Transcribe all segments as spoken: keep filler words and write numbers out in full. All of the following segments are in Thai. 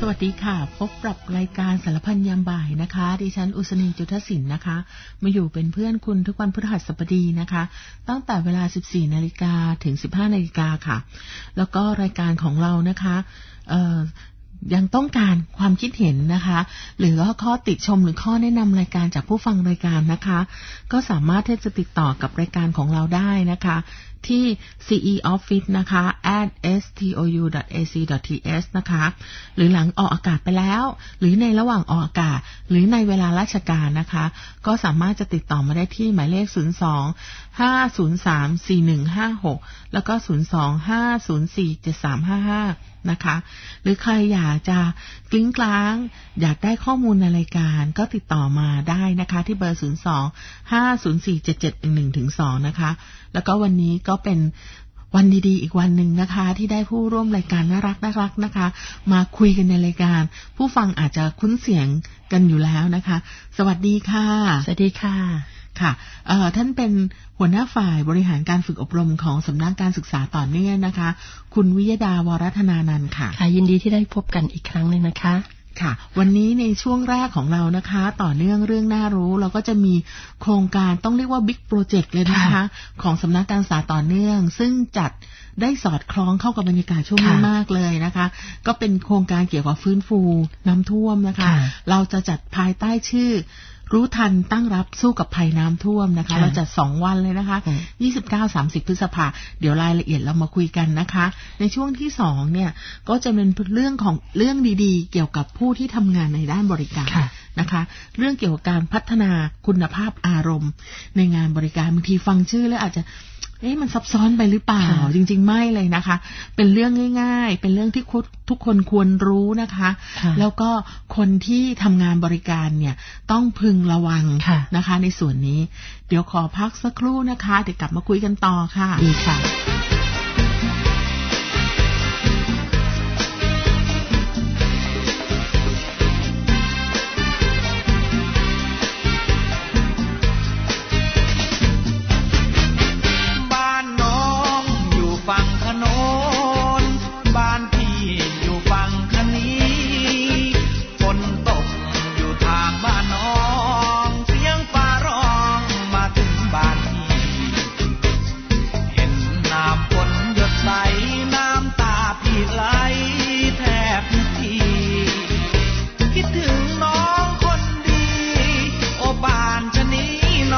วัสดีค่ะพบกับรายการสารพันยามบ่ายนะคะดิฉันอุษณีจุฑศิลป์นะคะมาอยู่เป็นเพื่อนคุณทุกวันพฤหัสบดีนะคะตั้งแต่เวลา สิบสี่นาฬิกา ถึง สิบห้านาฬิกาค่ะแล้วก็รายการของเรานะคะเอ่อยังต้องการความคิดเห็นนะคะหรือว่าข้อติชมหรือข้อแนะนำรายการจากผู้ฟังรายการนะคะก็สามารถที่จะติดต่อกับรายการของเราได้นะคะที่ ซี อี Office นะคะ แอท เอส ที โอ ยู ดอท เอ ซี ดอท ที เอส นะคะหรือหลังออกอากาศไปแล้วหรือในระหว่างออกอากาศหรือในเวลาราชการนะคะก็สามารถจะติดต่อมาได้ที่หมายเลขศูนย์ สอง ห้า ศูนย์ สาม สี่ หนึ่ง ห้า หกแล้วก็ศูนย์ สอง ห้า ศูนย์ สี่ เจ็ด สาม ห้า ห้านะคะหรือใครอยากจะกลิ้งกลางอยากได้ข้อมูลในรายการก็ติดต่อมาได้นะคะที่เบอร์ศูนย์ สอง ห้า ศูนย์ สี่ เจ็ด เจ็ด หนึ่ง หนึ่ง ถึง สองนะคะแล้วก็วันนี้ก็เป็นวันดีๆอีกวันหนึ่งนะคะที่ได้ผู้ร่วมรายการน่ารักน่ารักนะคะมาคุยกันในรายการผู้ฟังอาจจะคุ้นเสียงกันอยู่แล้วนะคะสวัสดีค่ะสวัสดีค่ะค่ะเอ่อท่านเป็นหัวหน้าฝ่ายบริหารการฝึกอบรมของสำนักการศึกษาต่อเนื่องนะคะคุณวิยดาวรธนานันท์ค่ะค่ะยินดีที่ได้พบกันอีกครั้งนึงนะคะค่ะวันนี้ในช่วงแรกของเรานะคะต่อเนื่องเรื่องน่ารู้เราก็จะมีโครงการต้องเรียกว่าบิ๊กโปรเจกต์เลยนะคะของสำนักการศึกษาต่อเนื่องซึ่งจัดได้สอดคล้องเข้ากับบรรยากาศช่วงนี้มากเลยนะคะก็เป็นโครงการเกี่ยวกับฟื้นฟูน้ำท่วมนะคะเราจะจัดภายใต้ชื่อรู้ทันตั้งรับสู้กับภัยน้ำท่วมนะคะเราจัดสองวันเลยนะคะยี่สิบเก้า สามสิบพฤษภาคมเดี๋ยวรายละเอียดเรามาคุยกันนะคะในช่วงที่สองเนี่ยก็จะเป็นเรื่องของเรื่องดีๆเกี่ยวกับผู้ที่ทำงานในด้านบริการนะคะเรื่องเกี่ยวกับการพัฒนาคุณภาพอารมณ์ในงานบริการบางทีฟังชื่อแล้วอาจจะเอ๊ะมันซับซ้อนไปหรือเปล่าจริงๆไม่เลยนะคะเป็นเรื่องง่ายๆเป็นเรื่องที่ทุกคนควรรู้นะคะแล้วก็คนที่ทำงานบริการเนี่ยต้องพึงระวังนะคะในส่วนนี้เดี๋ยวขอพักสักครู่นะคะเดี๋ยวกลับมาคุยกันต่อค่ะดีค่ะ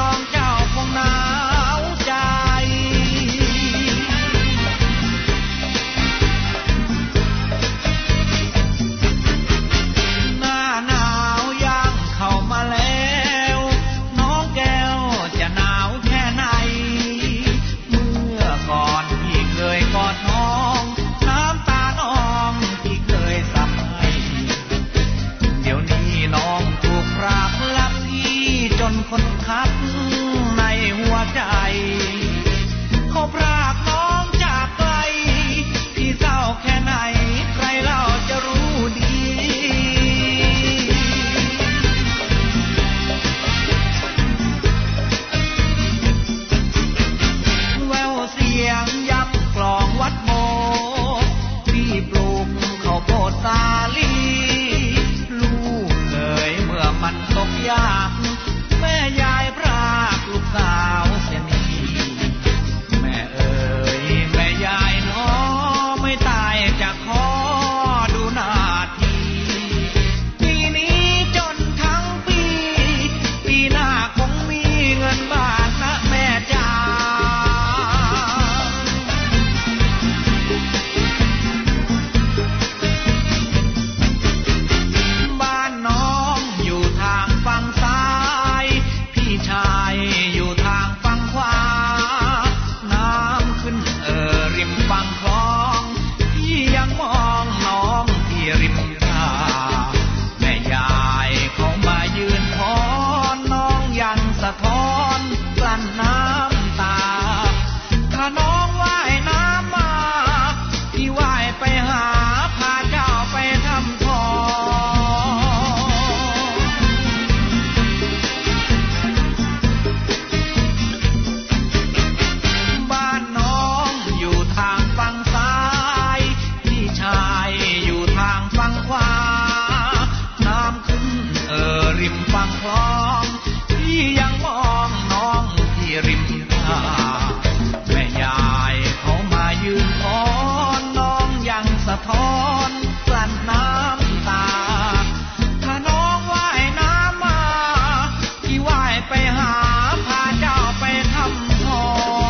คทนกลั้นน้ำตาถ้าน้องว่ายน้ำมาพี่ว่ายไปหาพาเจ้าไปทำทอง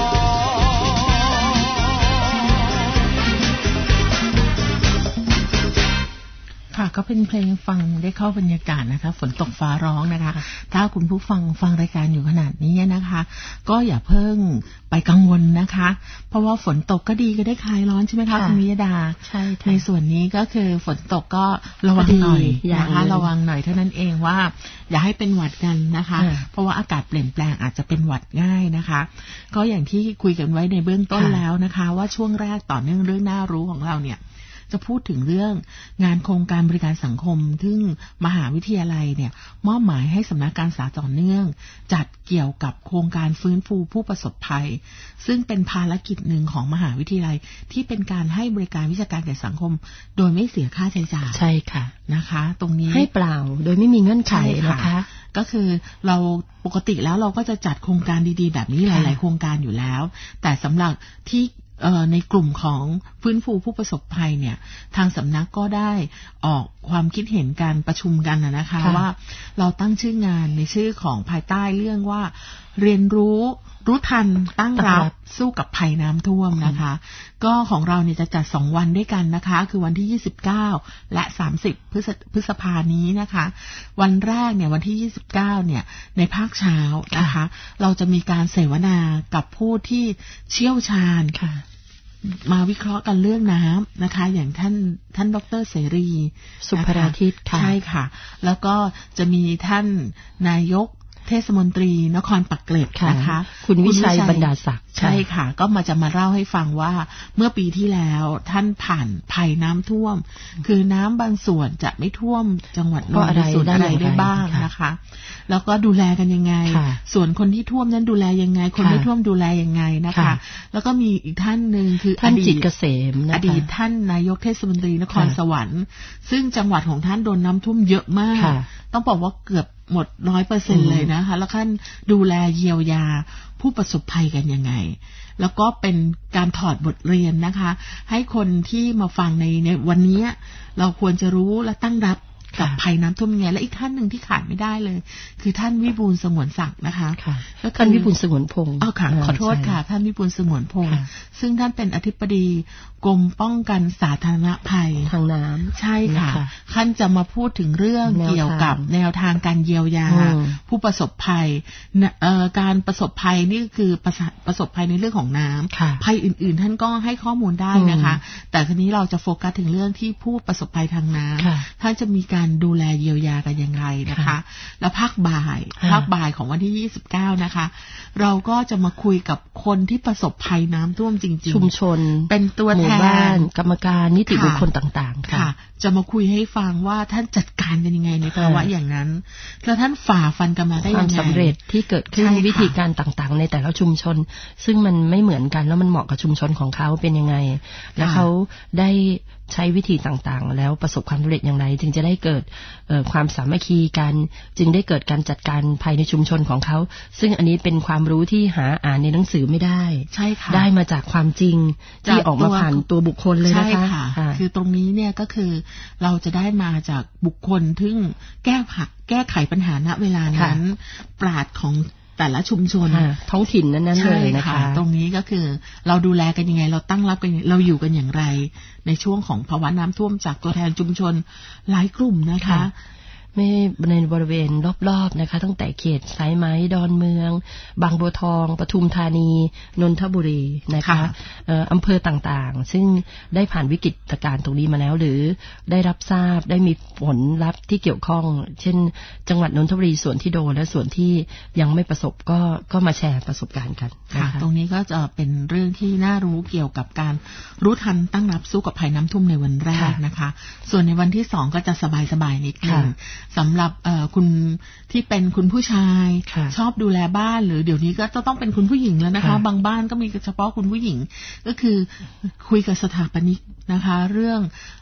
ค่ะก็เป็นเพลงฟังได้เข้าบรรยากาศนะคะฝนตกฟ้าร้องนะคะถ้าคุณผู้ฟังฟังรายการอยู่ขนาดนี้นะคะก็อย่าเพิ่งไปกังวลนะคะเพราะว่าฝนตกก็ดีก็ได้คลายร้อนใช่ไหมคะคุณวิยดาใช่ในส่วนนี้ก็คือฝนตกก็ระวังหน่อยนะคะระวังหน่อยเท่านั้นเองว่าอย่าให้เป็นหวัดกันนะคะเพราะว่าอากาศเปลี่ยนแปลงอาจจะเป็นหวัดง่ายนะคะก็อย่างที่คุยกันไว้ในเบื้องต้นแล้วนะคะว่าช่วงแรกต่อเนื่องเรื่องน่ารู้ของเราเนี่ยจะพูดถึงเรื่องงานโครงการบริการสังคมซึ่งมหาวิทยาลัยเนี่ยมอบหมายให้สำนักการศึกษาต่อเนื่องจัดเกี่ยวกับโครงการฟื้นฟูผู้ประสบภัยซึ่งเป็นภารกิจหนึ่งของมหาวิทยาลัยที่เป็นการให้บริการวิชาการแก่สังคมโดยไม่เสียค่าใช้จ่ายใช่ค่ะนะคะตรงนี้ให้เปล่าโดยไม่มีเงื่อนไขนะคะก็คือเราปกติแล้วเราก็จะจัดโครงการดีๆแบบนี้หลายๆโครงการอยู่แล้วแต่สำหรับที่ในกลุ่มของฟื้นฟูผู้ประสบภัยเนี่ยทางสำนักก็ได้ออกความคิดเห็นการประชุมกันนะคะว่าเราตั้งชื่องานในชื่อของภายใต้เรื่องว่าเรียนรู้รู้ทันตั้งรับสู้กับภัยน้ำท่วมนะคะก็ของเราเนี่ยจะจัดสองวันด้วยกันนะคะคือวันที่ยี่สิบเก้าและสามสิบพฤษภานี้นะคะวันแรกเนี่ยวันที่ยี่สิบเก้าเนี่ยในภาคเช้านะคะเราจะมีการเสวนากับผู้ที่เชี่ยวชาญมาวิเคราะห์กันเรื่องน้ำนะคะอย่างท่านท่านดร.เสรีสุภราทิตค่ะใช่ค่ะแล้วก็จะมีท่านนายกเทศมนตรีนครปักเกร็ดนะคะคุณวิชัยบรรดาศักดิ์ใช่ค่ะก็มาจะมาเล่าให้ฟังว่าเมื่อปีที่แล้วท่านผ่านภัยน้ำท่วมคือน้ำบางส่วนจะไม่ท่วมจังหวัดนนทบุรีอะไรได้บ้างนะคะแล้วก็ดูแลกันยังไงส่วนคนที่ท่วมนั้นดูแลยังไงคนไม่ท่วมดูแลยังไงนะคะแล้วก็มีอีกท่านหนึ่งคือท่านจิตเกษมอดีตท่านนายกเทศมนตรีนครสวรรค์ซึ่งจังหวัดของท่านโดนน้ำท่วมเยอะมากต้องบอกว่าเกือบหมดร้อยเปอร์เซ็นต์เลยนะคะแล้วท่านดูแลเยียวยาผู้ประสบภัยกันยังไงแล้วก็เป็นการถอดบทเรียนนะคะให้คนที่มาฟังในในวันนี้เราควรจะรู้และตั้งรับกับภัยน้ำท่วมยังไงและอีกท่านหนึ่งที่ขาดไม่ได้เลยคือท่านวิบูลย์สงวนศักดิ์นะคะแล้วท่านวิบูลย์สงวนพงศ์อ๋อค่ะขอโทษค่ะท่านวิบูลย์สงวนพงศ์ซึ่งท่านเป็นอธิบดีกรมป้องกันสาธารณภัยทางน้ำใช่ค่ะท่านจะมาพูดถึงเรื่องเกี่ยวกับแนวทางการเยียวยาผู้ประสบภัยการประสบภัยนี่คือประสบภัยในเรื่องของน้ำภัยอื่นๆท่านก็ให้ข้อมูลได้นะคะแต่ทีนี้เราจะโฟกัสถึงเรื่องที่ผู้ประสบภัยทางน้ำท่านจะมีการดูแลเยียวยากันยังไงนะคะแล้วภาคบ่ายภาคบ่ายของวันที่ยี่สิบเก้านะคะเราก็จะมาคุยกับคนที่ประสบภัยน้ำท่วมจริงๆชุมชนเป็นตัวแทนกรรมการนิติบุคคลต่างๆค่ะจะมาคุยให้ฟังว่าท่านจัดการกันยังไงในภาวะอย่างนั้นแล้วท่านฝ่าฟันกันมาได้ยังไงความสำเร็จที่เกิดขึ้นวิธีการต่างๆในแต่ละชุมชนซึ่งมันไม่เหมือนกันแล้วมันเหมาะกับชุมชนของเขาเป็นยังไงแล้วเขาได้ใช้วิธีต่างๆแล้วประสบความสำเร็จอย่างไรจึงจะได้เกิดความสามัคคีกันจึงได้เกิดการจัดการภายในชุมชนของเขาซึ่งอันนี้เป็นความรู้ที่หาอ่านในหนังสือไม่ได้ใช่ค่ะได้มาจากความจริงที่ออกมาผ่านตัวบุคคลเลยนะคะใช่ค่ะคือตรงนี้เนี่ยก็คือเราจะได้มาจากบุคคลที่แก้ผักแก้ไขปัญหาณเวลานั้นปราชญ์ของแต่ละชุมชนท้องถิ่นนั้นๆเลยนะคะตรงนี้ก็คือเราดูแลกันยังไงเราตั้งรับกันเราอยู่กันอย่างไรในช่วงของภาวะน้ำท่วมจากตัวแทนชุมชนหลายกลุ่มนะคะไม่ในบริเวณรอบๆนะคะตั้งแต่เขตสายไหมดอนเมืองบางบัวทองปทุมธานีนนทบุรีนะคะอำเภอต่างๆซึ่งได้ผ่านวิกฤตการณ์ตรงนี้มาแล้วหรือได้รับทราบได้มีผลลัพธ์ที่เกี่ยวข้องเช่นจังหวัดนนทบุรีส่วนที่โดนและส่วนที่ยังไม่ประสบก็ก็มาแชร์ประสบการณ์กันค่ะตรงนี้ก็จะเป็นเรื่องที่น่ารู้เกี่ยวกับการรู้ทันตั้งรับสู้กับภัยน้ำท่วมในวันแรกนะคะส่วนในวันที่สองก็จะสบายๆนิดนึงสำหรับคุณที่เป็นคุณผู้ชายชอบดูแลบ้านหรือเดี๋ยวนี้ก็จะต้องเป็นคุณผู้หญิงแล้วนะคะบางบ้านก็มีเฉพาะคุณผู้หญิงก็คือคุยกับสถาปนิกนะคะเรื่อง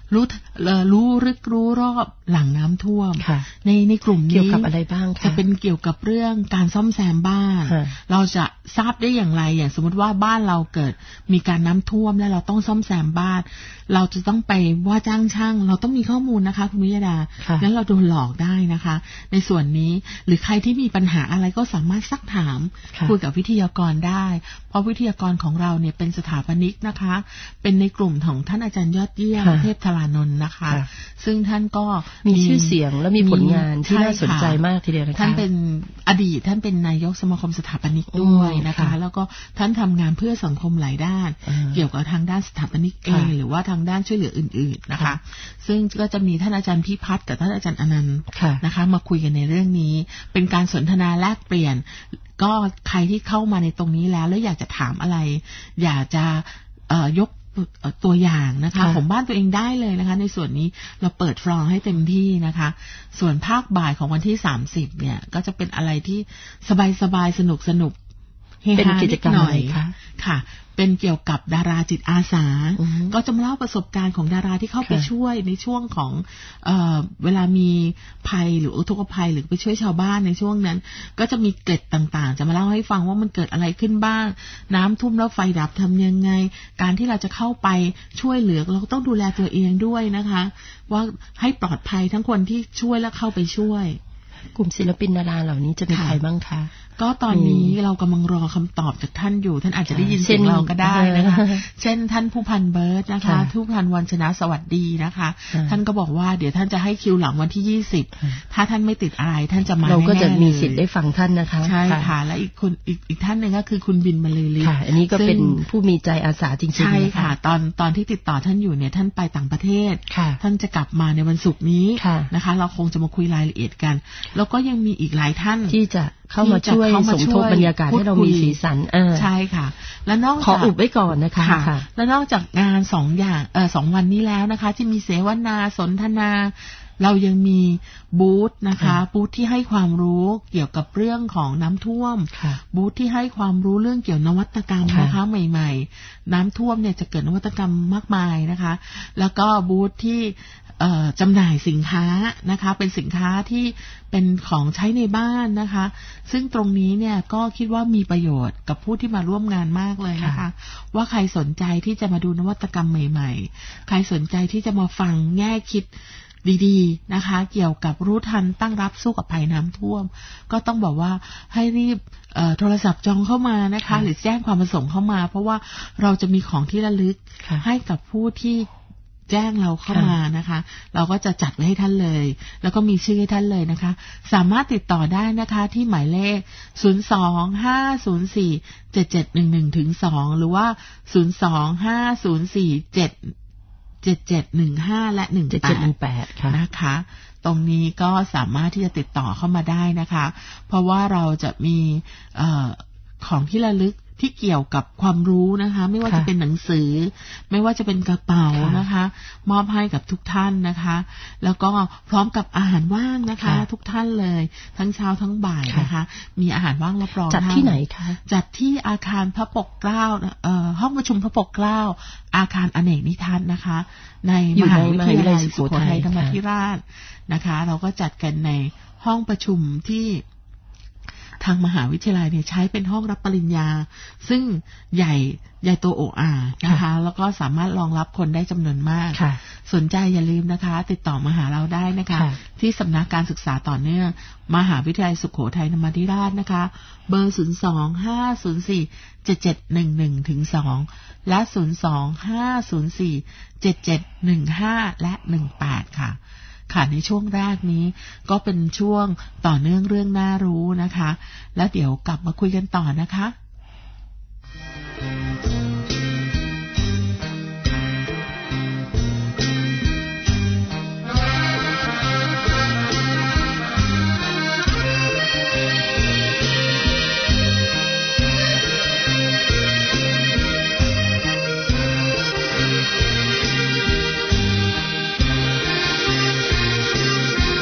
รู้รู้ลึกรู้รอบหลังน้ำท่วมในในกลุ่มนี้เกี่ยวกับอะไรบ้างคะจะเป็นเกี่ยวกับเรื่องการซ่อมแซมบ้านเราจะทราบได้อย่างไรอย่างสมมติว่าบ้านเราเกิดมีการน้ำท่วมแล้วเราต้องซ่อมแซมบ้านเราจะต้องไปว่าจ้างช่างเราต้องมีข้อมูลนะคะคุณวิยดางั้นเราโดนหลอกได้นะคะในส่วนนี้หรือใครที่มีปัญหาอะไรก็สามารถซักถามคุยกับวิทยากรได้เพราะวิทยากรของเราเนี่ยเป็นสถาปนิกนะคะเป็นในกลุ่มของท่านอาจารย์ยอดเยี่ยมเทพธารานนท์นะคะซึ่งท่านก็มีชื่อเสียงและมีผลงานที่น่าสนใจมากทีเดียวนะคะท่านเป็นอดีตท่านเป็นนายกสมาคมสถาปนิกด้วยนะคะแล้วก็ท่านทำงานเพื่อสังคมหลายด้านเกี่ยวกับทางด้านสถาปนิกเองหรือว่าทางด้านช่วยเหลืออื่นๆนะคะซึ่งก็จะมีท่านอาจารย์พิพัฒน์กับท่านอาจารย์อนันต์นะคะมาคุยกันในเรื่องนี้เป็นการสนทนาแลกเปลี่ยนก็ใครที่เข้ามาในตรงนี้แล้วแล้วอยากจะถามอะไรอยากจะยกตัวอย่างนะคะของบ้านตัวเองได้เลยนะคะในส่วนนี้เราเปิดฟลอร์ให้เต็มที่นะคะส่วนภาคบ่ายของวันที่สามสิบเนี่ยก็จะเป็นอะไรที่สบายๆสนุกสนุกเป็นกิจกรรมอะไรคะค่ะเป็นเกี่ยวกับดาราจิตอาสาก็จะมาเล่าประสบการณ์ของดาราที่เข้าไปช่วยในช่วงของเอ่อเวลามีภัยหรืออุทกภัยหรือไปช่วยชาวบ้านในช่วงนั้นก็จะมีเกร็ดต่างๆจะมาเล่าให้ฟังว่ามันเกิดอะไรขึ้นบ้างน้ำท่วมแล้วไฟดับทำยังไงการที่เราจะเข้าไปช่วยเหลือเราต้องดูแลตัวเองด้วยนะคะว่าให้ปลอดภัยทั้งคนที่ช่วยและเข้าไปช่วยกลุ่มศิลปินดาราเหล่านี้จะมีใครบ้างคะก็ตอนนี้เรากำลังรอคำตอบจากท่านอยู่ท่านอาจจะได้ยินเสียงเราก็ได้นะคะเช่นท่านผู้พันเบิร์ดนะคะผู้พันวันชนะสวัสดีนะคะท่านก็บอกว่าเดี๋ยวท่านจะให้คิวหลังวันที่ยี่สิบถ้าท่านไม่ติดอะไรท่านจะมาแน่ๆเราก็จะมีสิทธิ์ได้ฟังท่านนะคะใช่ค่ะและอีกคนอีกอีกท่านหนึ่งก็คือคุณบินบรรลือฤทธิ์อันนี้ก็เป็นผู้มีใจอาสาจริงๆใช่ค่ะตอนตอนที่ติดต่อท่านอยู่เนี่ยท่านไปต่างประเทศท่านจะกลับมาในวันศุกร์นี้นะคะเราคงจะมาคุยรายละเอียดกันแล้วก็ยังมีอีกหลายท่านที่จะเข้ามาช่วยสมทบบรรยากาศให้เรามีสีสันใช่ค่ะแล้วนอกขออุบไว้ก่อนนะคะแล้วนอกจากงานสองอย่างเอ่อสองวันนี้แล้วนะคะที่มีเสวนาสนทนาเรายังมีบูธนะคะบูธที่ให้ความรู้เกี่ยวกับเรื่องของน้ำท่วมบูธที่ให้ความรู้เรื่องเกี่ยวนวัตกรรมนะคะใหม่ๆน้ำท่วมเนี่ยจะเกิดนวัตกรรมมากมายนะคะแล้วก็บูธที่จำหน่ายสินค้านะคะเป็นสินค้าที่เป็นของใช้ในบ้านนะคะซึ่งตรงนี้เนี่ยก็คิดว่ามีประโยชน์กับผู้ที่มาร่วมงานมากเลยนะคะว่าใครสนใจที่จะมาดูนวัตกรรมใหม่ๆใครสนใจที่จะมาฟังแง่คิดดีๆนะคะเกี่ยวกับรู้ทันตั้งรับสู้กับภัยน้ำท่วมก็ต้องบอกว่าให้รีบโทรศัพท์จองเข้ามานะคะหรือแจ้งความประสงค์เข้ามาเพราะว่าเราจะมีของที่ระลึกให้กับผู้ที่แจ้งเราเข้ามานะคะเราก็จะจัดไว้ให้ท่านเลยแล้วก็มีชื่อให้ท่านเลยนะคะสามารถติดต่อได้นะคะที่หมายเลขศูนย์ สอง ห้า ศูนย์ สี่ เจ็ด เจ็ด หนึ่ง หนึ่ง ถึง สองหรือว่าศูนย์ สอง ห้า ศูนย์ สี่ เจ็ด เจ็ด เจ็ด หนึ่ง ห้าและหนึ่งแปดค่ะนะคะตรงนี้ก็สามารถที่จะติดต่อเข้ามาได้นะคะเพราะว่าเราจะมีเอ่อของที่ระลึกที่เกี่ยวกับความรู้นะคะไม่ว่าจะเป็นหนังสือไม่ว่าจะเป็นกระเป๋านะคะมอบให้กับทุกท่านนะคะแล้วก็พร้อมกับอาหารว่างนะคะทุกท่านเลยทั้งเช้าทั้งบ่ายนะคะมีอาหารว่างรับรองจัดที่ไหนคะจัดที่อาคารพระปกเกล้าเอ่อห้องประชุมพระปกเกล้าอาคารอเนกนิทัศน์นะคะในมหาวิทยาลัยสุโขทัยธรรมาธิราชนะคะเราก็จัดกันในห้องประชุมที่ทางมหาวิทยาลัยเนี่ยใช้เป็นห้องรับปริญญาซึ่งใหญ่ใหญ่โตโอ่อานะคะแล้วก็สามารถรองรับคนได้จำนวนมากสนใจอย่าลืมนะคะติดต่อมาหาเราได้นะคะที่สำนักการศึกษาต่อเนื่องมหาวิทยาลัยสุโขทัยธรรมาธิราชนะคะเบอร์ศูนย์ สอง ห้า ศูนย์ สี่ เจ็ด เจ็ด หนึ่ง หนึ่ง ถึง สองและศูนย์ สอง ห้า ศูนย์ สี่ เจ็ด เจ็ด หนึ่ง ห้าและหนึ่งแปดค่ะค่ะในช่วงแรกนี้ก็เป็นช่วงต่อเนื่องเรื่องน่ารู้นะคะแล้วเดี๋ยวกลับมาคุยกันต่อนะคะ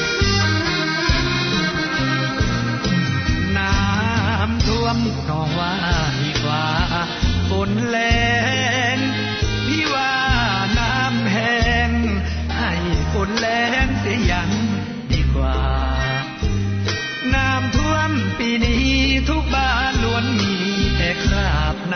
เพราะว่า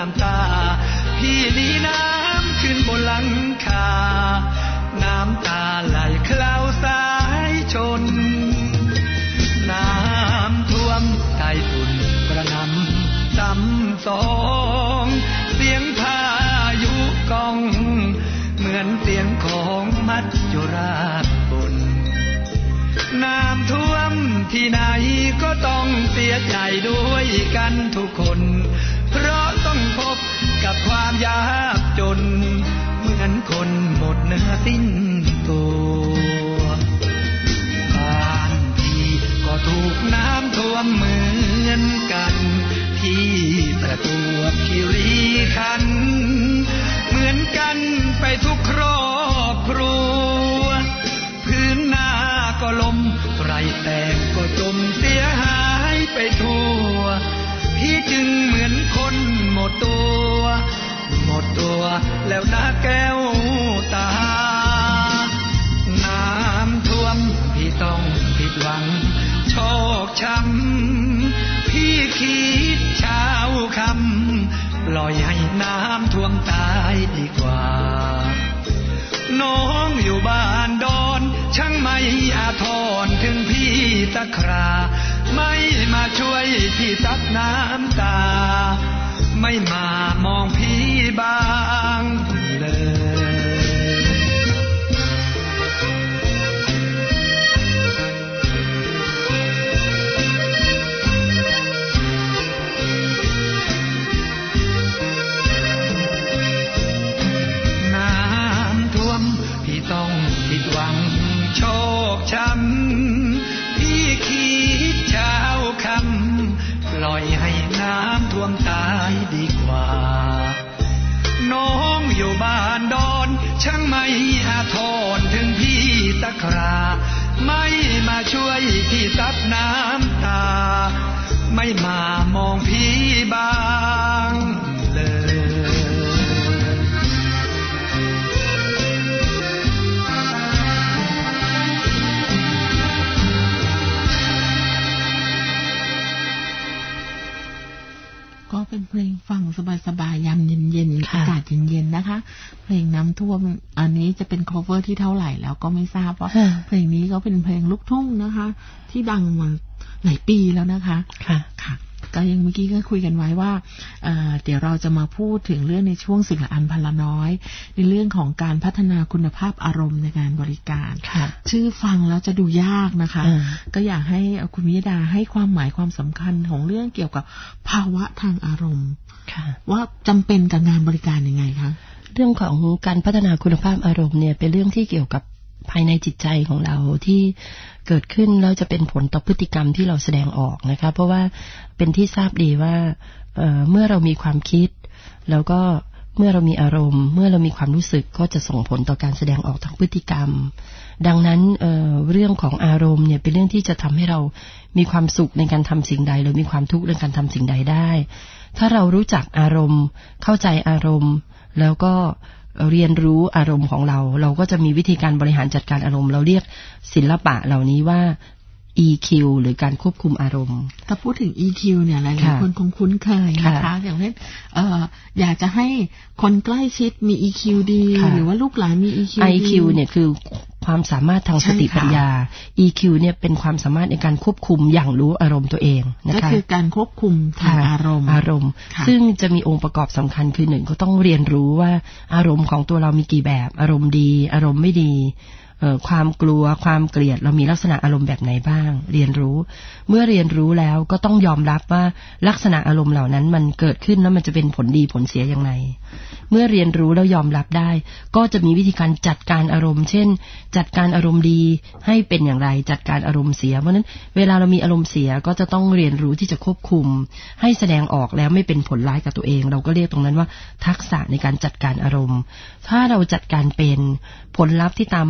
น้ำตาพี่หนีน้ำขึ้นบนหลังคาน้ำตาไหลเคล้าสายชนน้ำท่วมใต้ฝุ่นกระหน่ำซ้ำสองเสียงพายุกองเหมือนเสียงของมัจจุราชบนน้ำท่วมที่ไหนก็ต้องเสียใจด้วยกันทุกคนเพราะต้องพบกับความยากจนเหมือนคนหมดเนื้อสิ้นตัวบ้านพี่ก็ถูกน้ำท่วมเหมือนกันที่ประจวบคีรีขันธ์เหมือนกันไปทุกครอบครัวพื้นนาก็ล้มไรแตกก็จมเสียหายไปทั่วพี่จึงเหมือนคนหมดตัวหมดตัวแล้วนะแก้วตาน้ำท่วมพี่ต้องผิดหวังโชคช้ำพี่คิดเช้าค่ำปล่อยให้น้ำท่วมตายดีกว่าน้องอยู่บ้านดอนช่างไม่อาทรถึงพี่ตะคราไม่มาช่วยพี่ซับน้ำตาไม่มามองพี่บ้างเลยน้ำท่วมพี่ต้องผิดหวังโชคช้ำพี่คิดเช้าค่ำปล่อยให้น้ำท่วมตายดีกว่าน้องอยู่บ้านดอนช่างไม่อาทรถึงพี่ตะคราไม่มาช่วยพี่ซับน้ำตาไม่มามองพี่บ้างเลยก็เป็นเพลงฟังสบายๆยามเย็นๆอากาศเย็นๆนะคะเพลงน้ำท่วมอันนี้จะเป็น cover ที่เท่าไหร่แล้วก็ไม่ทราบเพราะเพลงนี้ก็เป็นเพลงลูกทุ่งนะคะที่ดังมาหลายปีแล้วนะคะค่ะค่ะก็ยังเมื่อกี้ก็คุยกันไว้ว่า เอ่อ เดี๋ยวเราจะมาพูดถึงเรื่องในช่วงสิ่งละอันพันละน้อยในเรื่องของการพัฒนาคุณภาพอารมณ์ในการบริการชื่อฟังแล้วจะดูยากนะคะก็อยากให้คุณวิยดาให้ความหมายความสำคัญของเรื่องเกี่ยวกับภาวะทางอารมณ์ว่าจำเป็นกับงานบริการยังไงคะเรื่องของการพัฒนาคุณภาพอารมณ์เนี่ยเป็นเรื่องที่เกี่ยวกับภายในจิตใจของเราที่เกิดขึ้นแล้วจะเป็นผลต่อพฤติกรรมที่เราแสดงออกนะคะเพราะว่าเป็นที่ทราบดีว่า เอ่อ เมื่อเรามีความคิดแล้วก็เมื่อเรามีอารมณ์เมื่อเรามีความรู้สึกก็จะส่งผลต่อการแสดงออกทางพฤติกรรมดังนั้น เอ่อ เรื่องของอารมณ์เนี่ยเป็นเรื่องที่จะทำให้เรามีความสุขในการทำสิ่งใดหรือมีความทุกข์ในการทำสิ่งใดได้ถ้าเรารู้จักอารมณ์เข้าใจอารมณ์แล้วก็เรียนรู้อารมณ์ของเราเราก็จะมีวิธีการบริหารจัดการอารมณ์เราเรียกศิลปะเหล่านี้ว่า อี คิว หรือการควบคุมอารมณ์ถ้าพูดถึง อี คิว เนี่ยหลายๆคนคงคุ้นเคยนะคะอย่างเช่นเอ่ออยากจะให้คนใกล้ชิดมี อี คิว ดีหรือว่าลูกหลานมี อี คิวไอ คิว เนี่ยคือความสามารถทางสติปัญญา อี คิว เนี่ยเป็นความสามารถในการควบคุมอย่างรู้อารมณ์ตัวเองนะคะก็คือการควบคุมทางอารมณ์อารมณ์ซึ่งจะมีองค์ประกอบสำคัญคือหนึ่งก็ต้องเรียนรู้ว่าอารมณ์ของตัวเรามีกี่แบบอารมณ์ดีอารมณ์ไม่ดีความกลัวความเกลียดเรามีลักษณะอารมณ์แบบไหนบ้างเรียนรู้เมื่อเรียนรู้แล้วก็ต้องยอมรับว่าลักษณะอารมณ์เหล่านั้นมันเกิดขึ้นแล้วมันจะเป็นผลดีผลเสียอย่างไรเมื่อเรียนรู้แล้วยอมรับได้ก็จะมีวิธีการจัดการอารมณ์เช่นจัดการอารมณ์ดีให้เป็นอย่างไรจัดการอารมณ์เสียเพราะฉะนั้นเวลาเรามีอารมณ์เสียก็จะต้องเรียนรู้ที่จะควบคุมให้แสดงออกแล้วไม่เป็นผลร้ายกับตัวเองเราก็เรียกตรงนั้นว่าทักษะในการจัดการอารมณ์ถ้าเราจัดการเป็นผลลัพธ์ที่ตามมาก็คือ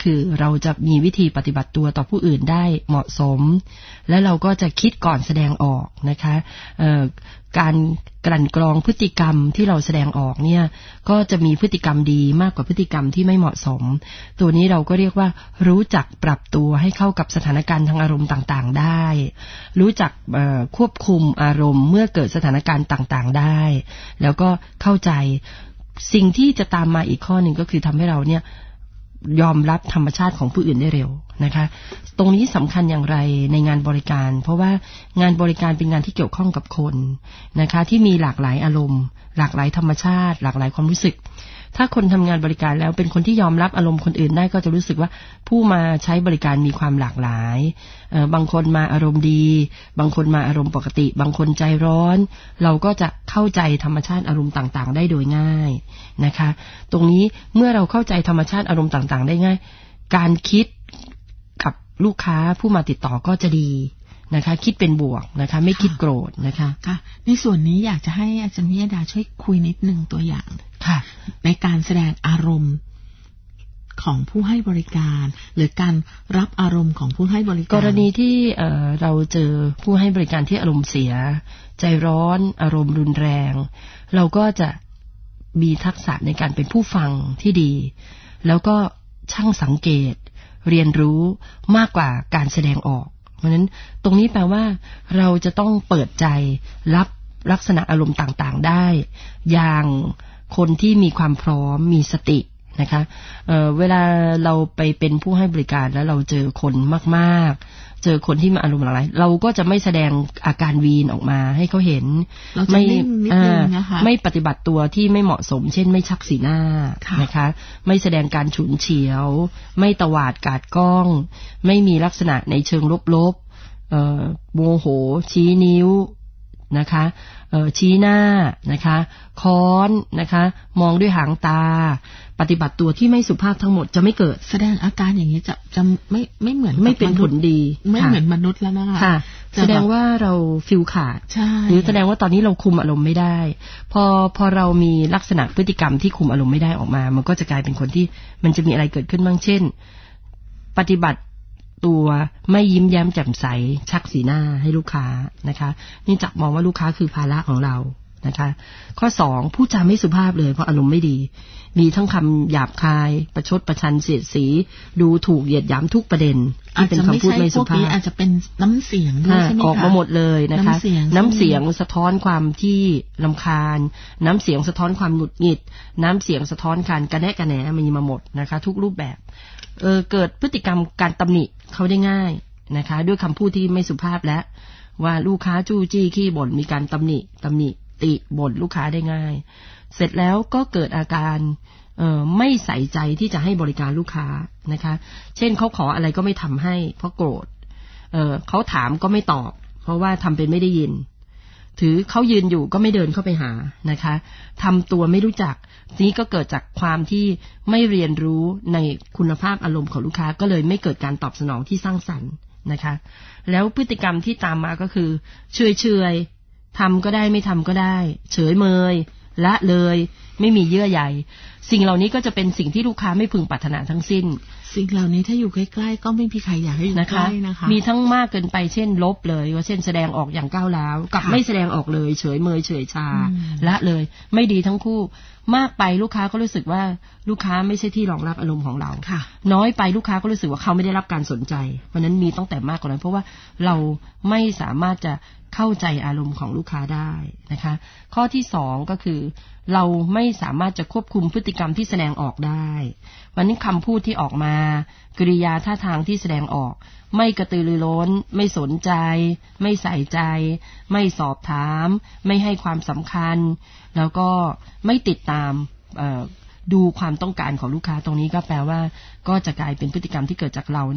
คือเราจะมีวิธีปฏิบัติตัวต่อผู้อื่นได้เหมาะสมและเราก็จะคิดก่อนแสดงออกนะคะเอ่อการกลั่นกรองพฤติกรรมที่เราแสดงออกเนี่ยก็จะมีพฤติกรรมดีมากกว่าพฤติกรรมที่ไม่เหมาะสมตัวนี้เราก็เรียกว่ารู้จักปรับตัวให้เข้ากับสถานการณ์ทางอารมณ์ต่างๆได้รู้จักควบคุมอารมณ์เมื่อเกิดสถานการณ์ต่างๆได้แล้วก็เข้าใจสิ่งที่จะตามมาอีกข้อหนึ่งก็คือทำให้เราเนี่ยยอมรับธรรมชาติของผู้อื่นได้เร็วนะคะตรงนี้สำคัญอย่างไรในงานบริการเพราะว่างานบริการเป็นงานที่เกี่ยวข้องกับคนนะคะที่มีหลากหลายอารมณ์หลากหลายธรรมชาติหลากหลายความรู้สึกถ้าคนทำงานบริการแล้วเป็นคนที่ยอมรับอารมณ์คนอื่นได้ก็จะรู้สึกว่าผู้มาใช้บริการมีความหลากหลายเอ่อบางคนมาอารมณ์ดีบางคนมาอารมณ์ปกติบางคนใจร้อนเราก็จะเข้าใจธรรมชาติอารมณ์ต่างๆได้โดยง่ายนะคะตรงนี้เมื่อเราเข้าใจธรรมชาติอารมณ์ต่างๆได้ง่ายการคิดกับลูกค้าผู้มาติดต่อก็จะดีนะคะคิดเป็นบวกนะคะไม่คิดโกรธนะคะค่ะในส่วนนี้อยากจะให้อาจารย์วิยดาช่วยคุยนิดนึงตัวอย่างค่ะในการแสดงอารมณ์ของผู้ให้บริการหรือการรับอารมณ์ของผู้ให้บริการกรณีที่เอ่อเราเจอผู้ให้บริการที่อารมณ์เสียใจร้อนอารมณ์รุนแรงเราก็จะมีทักษะในการเป็นผู้ฟังที่ดีแล้วก็ช่างสังเกตเรียนรู้มากกว่าการแสดงออกเพราะฉะนั้นตรงนี้แปลว่าเราจะต้องเปิดใจรับลักษณะอารมณ์ต่างๆได้อย่างคนที่มีความพร้อมมีสตินะคะเอ่อเวลาเราไปเป็นผู้ให้บริการแล้วเราเจอคนมากๆเจอคนที่มาอารมณ์หลากหลายเราก็จะไม่แสดงอาการวีนออกมาให้เขาเห็นไม่ไม่ปฏิบัติตัวที่ไม่เหมาะสมเช่นไม่ชักสีหน้านะคะไม่แสดงการฉุนเฉียวไม่ตวาดกาดก้องไม่มีลักษณะในเชิงลบๆเอ่อโมโหชี้นิ้วนะคะเอ่อชี้หน้านะคะค้อนนะคะมองด้วยหางตาปฏิบัติตัวที่ไม่สุภาพทั้งหมดจะไม่เกิดแสดงอาการอย่างนี้จะจะไม่ไม่เหมือนไม่เป็นผลดีไม่เหมือนมนุษย์แล้วนะคะแสดงว่าเราฟิลขาดหรือแสดงว่าตอนนี้เราคุมอารมณ์ไม่ได้พอพอเรามีลักษณะพฤติกรรมที่คุมอารมณ์ไม่ได้ออกมามันก็จะกลายเป็นคนที่มันจะมีอะไรเกิดขึ้นบ้างเช่นปฏิบัติตัวไม่ยิ้มแย้มแจ่มใสชักสีหน้าให้ลูกค้านะคะนี่จับมองว่าลูกค้าคือภาระของเรานะคะข้อสองพูดจาไม่สุภาพเลยเพราะอารมณ์ไม่ดีมีทั้งคำหยาบคายประชดประชันเสียดสีดูถูกเหยียดหยามทุกประเด็นที่เป็นคำพูดไม่สุภาพอาจจะเป็นน้ำเสียงด้วยใช่ไหมคะออกมาหมดเลยนะคะน้ำเสียงสะท้อนความที่รำคาญน้ำเสียงสะท้อนความหงุดหงิดน้ำเสียงสะท้อนการกระแนะกระแหนมีมาหมดนะคะทุกรูปแบบเออเกิดพฤติกรรมการตำหนิเขาได้ง่ายนะคะด้วยคำพูดที่ไม่สุภาพและว่าลูกค้าจู้จี้ขี้บ่นมีการตำหนิตำหนิติบ่นลูกค้าได้ง่ายเสร็จแล้วก็เกิดอาการเอ่อไม่ใส่ใจที่จะให้บริการลูกค้านะคะเช่นเขาขออะไรก็ไม่ทำให้เพราะโกรธเอ่อเขาถามก็ไม่ตอบเพราะว่าทำเป็นไม่ได้ยินถือเขายืนอยู่ก็ไม่เดินเข้าไปหานะคะทำตัวไม่รู้จักนี้ก็เกิดจากความที่ไม่เรียนรู้ในคุณภาพอารมณ์ของลูกค้าก็เลยไม่เกิดการตอบสนองที่สร้างสรรค์นะคะแล้วพฤติกรรมที่ตามมาก็คือเฉยเฉยทำก็ได้ไม่ทำก็ได้เฉยเมยละเลยไม่มีเยื่อใยสิ่งเหล่านี้ก็จะเป็นสิ่งที่ลูกค้าไม่พึงปรารถนาทั้งสิ้นสิ่งเหล่านี้ถ้าอยู่ใกล้ๆก็ไม่มีใครอยากให้อยู่ใกล้นะคะมีทั้งมากเกินไปเช่นลบเลยว่าเช่นแสดงออกอย่างก้าวร้าวกับไม่แสดงออกเลยเฉยเมยเฉยชาละเลยไม่ดีทั้งคู่มากไปลูกค้าก็รู้สึกว่าลูกค้าไม่ใช่ที่รองรับอารมณ์ของเราน้อยไปลูกค้าก็รู้สึกว่าเขาไม่ได้รับการสนใจเพราะนั้นมีตั้งแต่มากกว่านั้นเพราะว่าเราไม่สามารถจะเข้าใจอารมณ์ของลูกค้าได้นะคะข้อที่สองก็คือเราไม่สามารถจะควบคุมพฤติกรรมที่แสดงออกได้วันนี้คำพูดที่ออกมากริยาท่าทางที่แสดงออกไม่กระตือรือร้นไม่สนใจไม่ใส่ใจไม่สอบถามไม่ให้ความสำคัญแล้วก็ไม่ติดตามดูความต้องการของลูกค้าตรงนี้ก็แปลว่าก็จะกลายเป็นพฤติกรรมที่เกิดจากเราเนี่ย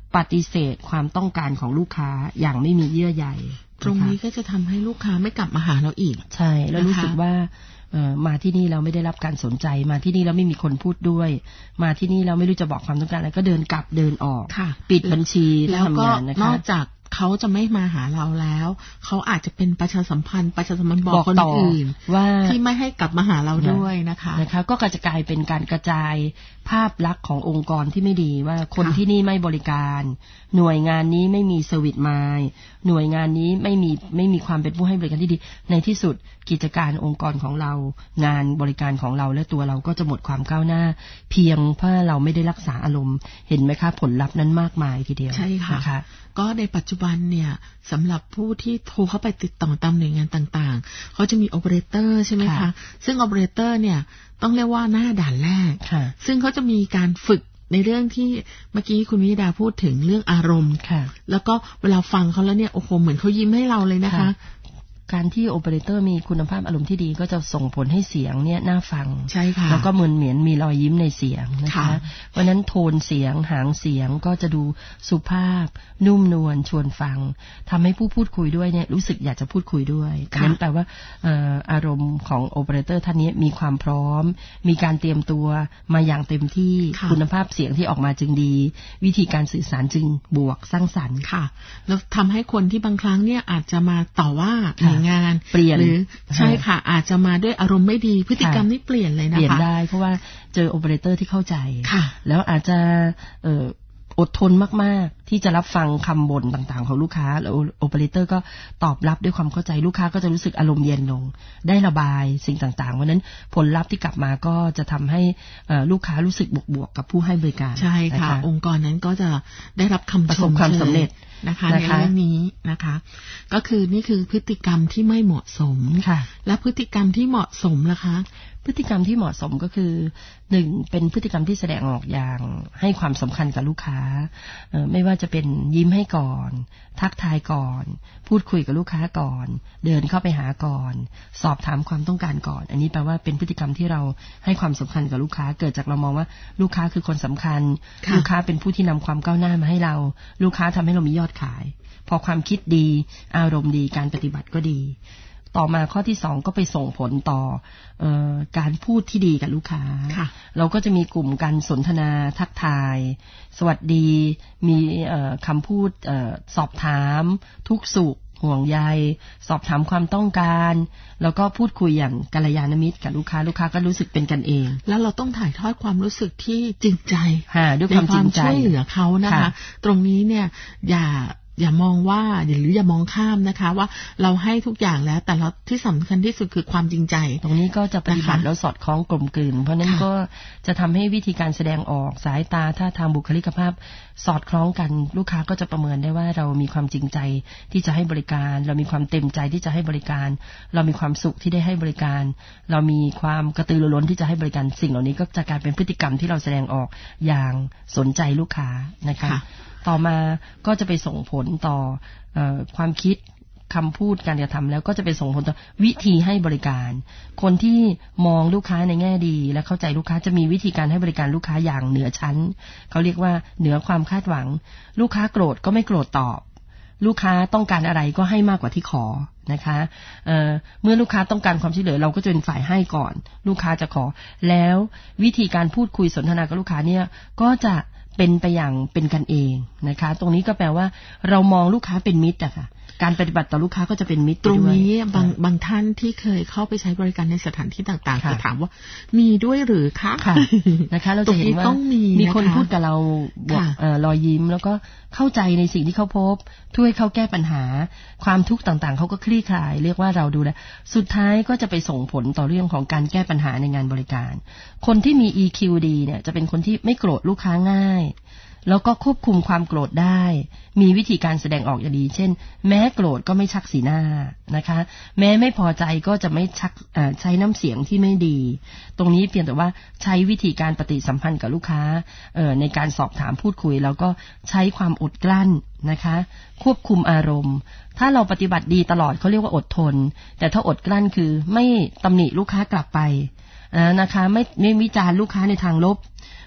ปฏิเสธความต้องการของลูกค้าอย่างไม่มีเยื่อใยตรงนี้ก็จะทำให้ลูกค้าไม่กลับมาหาเราอีกใช่แล้วรู้สึกว่าเอ่อมาที่นี่เราไม่ได้รับการสนใจมาที่นี่เราไม่มีคนพูดด้วยมาที่นี่เราไม่รู้จะบอกความต้องการอะไรก็เดินกลับเดินออกปิดบัญชีแล้วก็นอกจากเขาจะไม่มาหาเราแล้วเขาอาจจะเป็นประชาสัมพันธ์ประชาสัมพันธ์บอกคนอื่นว่าที่ไม่ให้กลับมาหาเราด้วยนะคะนะคะก็จะกลายเป็นการกระจายภาพลักษณ์ขององค์กรที่ไม่ดีว่าคนที่นี่ไม่บริการหน่วยงานนี้ไม่มีเซอร์วิสมายหน่วยงานนี้ไม่มีไม่มีความเป็นผู้ให้บริการที่ดีในที่สุดกิจการองค์กรของเรางานบริการของเราและตัวเราก็จะหมดความก้าวหน้าเพียงเพราะเราไม่ได้รักษาอารมณ์เห็นไหมคะผลลัพธ์นั้นมากมายทีเดียวใช่ค่ะก็ในปัจจุบันเนี่ยสำหรับผู้ที่โทรเข้าไปติดต่อตามหน่วยงานต่างๆเขาจะมีโอเปอเรเตอร์ใช่ไหมคะซึ่งโอเปอเรเตอร์เนี่ยต้องเรียกว่าหน้าด่านแรกซึ่งเขาจะมีการฝึกในเรื่องที่เมื่อกี้คุณวิดาพูดถึงเรื่องอารมณ์แล้วก็เวลาฟังเขาแล้วเนี่ยโอ้โหเหมือนเขายิ้มให้เราเลยนะคะการที่โอเปอเรเตอร์มีคุณภาพอารมณ์ที่ดีก็จะส่งผลให้เสียงเนี่ยน่าฟังใช่ค่ะแล้วก็เหมือนเหมือนมีรอยยิ้มในเสียงนะคะเพราะนั้นโทนเสียงหางเสียงก็จะดูสุภาพนุ่มนวลชวนฟังทำให้ผู้พูดคุยด้วยเนี่ยรู้สึกอยากจะพูดคุยด้วยนั่นแปลว่าอารมณ์ของโอเปอเรเตอร์ท่านนี้มีความพร้อมมีการเตรียมตัวมาอย่างเต็มที่คุณภาพเสียงที่ออกมาจึงดีวิธีการสื่อสารจึงบวกสร้างสรรค์ค่ะแล้วทำให้คนที่บางครั้งเนี่ยอาจจะมาต่อว่างานเปลี่ยนหรือใช่ค่ะอาจจะมาด้วยอารมณ์ไม่ดีพฤติกรรมนี่เปลี่ยนเลยนะคะเปลี่ยนได้เพราะว่าเจอโอเปอเรเตอร์ที่เข้าใจแล้วอาจจะอดทนมากๆที่จะรับฟังคำบ่นต่างๆของลูกค้าแล้วโอเปอเรเตอร์ก็ตอบรับด้วยความเข้าใจลูกค้าก็จะรู้สึกอารมณ์เย็นลงได้ระบายสิ่งต่างๆเพราะนั้นผลลัพธ์ที่กลับมาก็จะทำให้ลูกค้ารู้สึกบวกๆกับผู้ให้บริการใช่ค่ะองค์กรนั้นก็จะได้รับคำชมความสำเร็จนะคะในเรื่องนี้นะคะก็คือนี่คือพฤติกรรมที่ไม่เหมาะสมและพฤติกรรมที่เหมาะสมล่ะคะพฤติกรรมที่เหมาะสมก็คือหนึ่งเป็นพฤติกรรมที่แสดงออกอย่างให้ความสำคัญกับลูกค้าไม่ว่าจะเป็นยิ้มให้ก่อนทักทายก่อนพูดคุยกับลูกค้าก่อนเดินเข้าไปหาก่อนสอบถามความต้องการก่อนอันนี้แปลว่าเป็นพฤติกรรมที่เราให้ความสำคัญกับลูกค้าเกิดจากเรามองว่าลูกค้าคือคนสำคัญลูกค้าเป็นผู้ที่นำความก้าวหน้ามาให้เราลูกค้าทำให้เรามียอดขายพอความคิดดีอารมณ์ดีการปฏิบัติก็ดีต่อมาข้อที่สองก็ไปส่งผลต่อเอ่อการพูดที่ดีกับลูกค้าเราก็จะมีกลุ่มการสนทนาทักทายสวัสดีมีเอ่อคำพูดเอ่อสอบถามทุกสุขห่วงใยสอบถามความต้องการแล้วก็พูดคุยอย่างกัลยาณมิตรกับลูกค้าลูกค้าก็รู้สึกเป็นกันเองแล้วเราต้องถ่ายทอดความรู้สึกที่จริงใจด้วยความจริงใจช่วยเหลือเขานะคะตรงนี้เนี่ยอย่าอย่ามองว่าหรืออย่ามองข้ามนะคะว่าเราให้ทุกอย่างแล้วแต่เราที่สำคัญที่สุดคือความจริงใจตรงนี้ก็จะปฏิบัติแล้วสอดคล้องกลมกลืนเพราะนั้นก็จะทำให้วิธีการแสดงออกสายตาท่าทางบุคลิกภาพสอดคล้องกันลูกค้าก็จะประเมินได้ว่าเรามีความจริงใจที่จะให้บริการเรามีความเต็มใจที่จะให้บริการเรามีความสุขที่ได้ให้บริการเรามีความกระตือรือร้นที่จะให้บริการสิ่งเหล่านี้ก็จะกลายเป็นพฤติกรรมที่เราแสดงออกอย่างสนใจลูกค้านะคะต่อมาก็จะไปส่งผลต่อเอ่อความคิดคำพูดการกระทำแล้วก็จะไปส่งผลต่อวิธีให้บริการคนที่มองลูกค้าในแง่ดีและเข้าใจลูกค้าจะมีวิธีการให้บริการลูกค้าอย่างเหนือชั้นเขาเรียกว่าเหนือความคาดหวังลูกค้าโกรธก็ไม่โกรธตอบลูกค้าต้องการอะไรก็ให้มากกว่าที่ขอนะคะเอ่อเมื่อลูกค้าต้องการความช่วยเหลือเราก็จะเป็นฝ่ายให้ก่อนลูกค้าจะขอแล้ววิธีการพูดคุยสนทนากับลูกค้าเนี่ยก็จะเป็นไปอย่างเป็นกันเองนะคะตรงนี้ก็แปลว่าเรามองลูกค้าเป็นมิตรอะค่ะการปฏิบัติต่อลูกค้าก็จะเป็นมิตรตรงนี้บางบางท่านที่เคยเข้าไปใช้บริการในสถานที่ต่างๆจะถามว่ามีด้วยหรือคะนะคะเราจะเห็นว่ามีคนพูดกับเราบอกรอยยิ้มแล้วก็เข้าใจในสิ่งที่เขาพบช่วยเขาแก้ปัญหาความทุกข์ต่างๆเขาก็คลี่คลายเรียกว่าเราดูแลสุดท้ายก็จะไปส่งผลต่อเรื่องของการแก้ปัญหาในงานบริการคนที่มี อี คิว ดีเนี่ยจะเป็นคนที่ไม่โกรธลูกค้าง่ายแล้วก็ควบคุมความโกรธได้มีวิธีการแสดงออกอย่างดีเช่นแม้โกรธก็ไม่ชักสีหน้านะคะแม้ไม่พอใจก็จะไม่ชักใช้น้ำเสียงที่ไม่ดีตรงนี้เพียงแต่ว่าใช้วิธีการปฏิสัมพันธ์กับลูกค้าในการสอบถามพูดคุยแล้วก็ใช้ความอดกลั้นนะคะควบคุมอารมณ์ถ้าเราปฏิบัติดีตลอดเขาเรียกว่าอดทนแต่ถ้าอดกลั้นคือไม่ตำหนิลูกค้ากลับไปนะคะไม่ไม่วิจารณ์ลูกค้าในทางลบ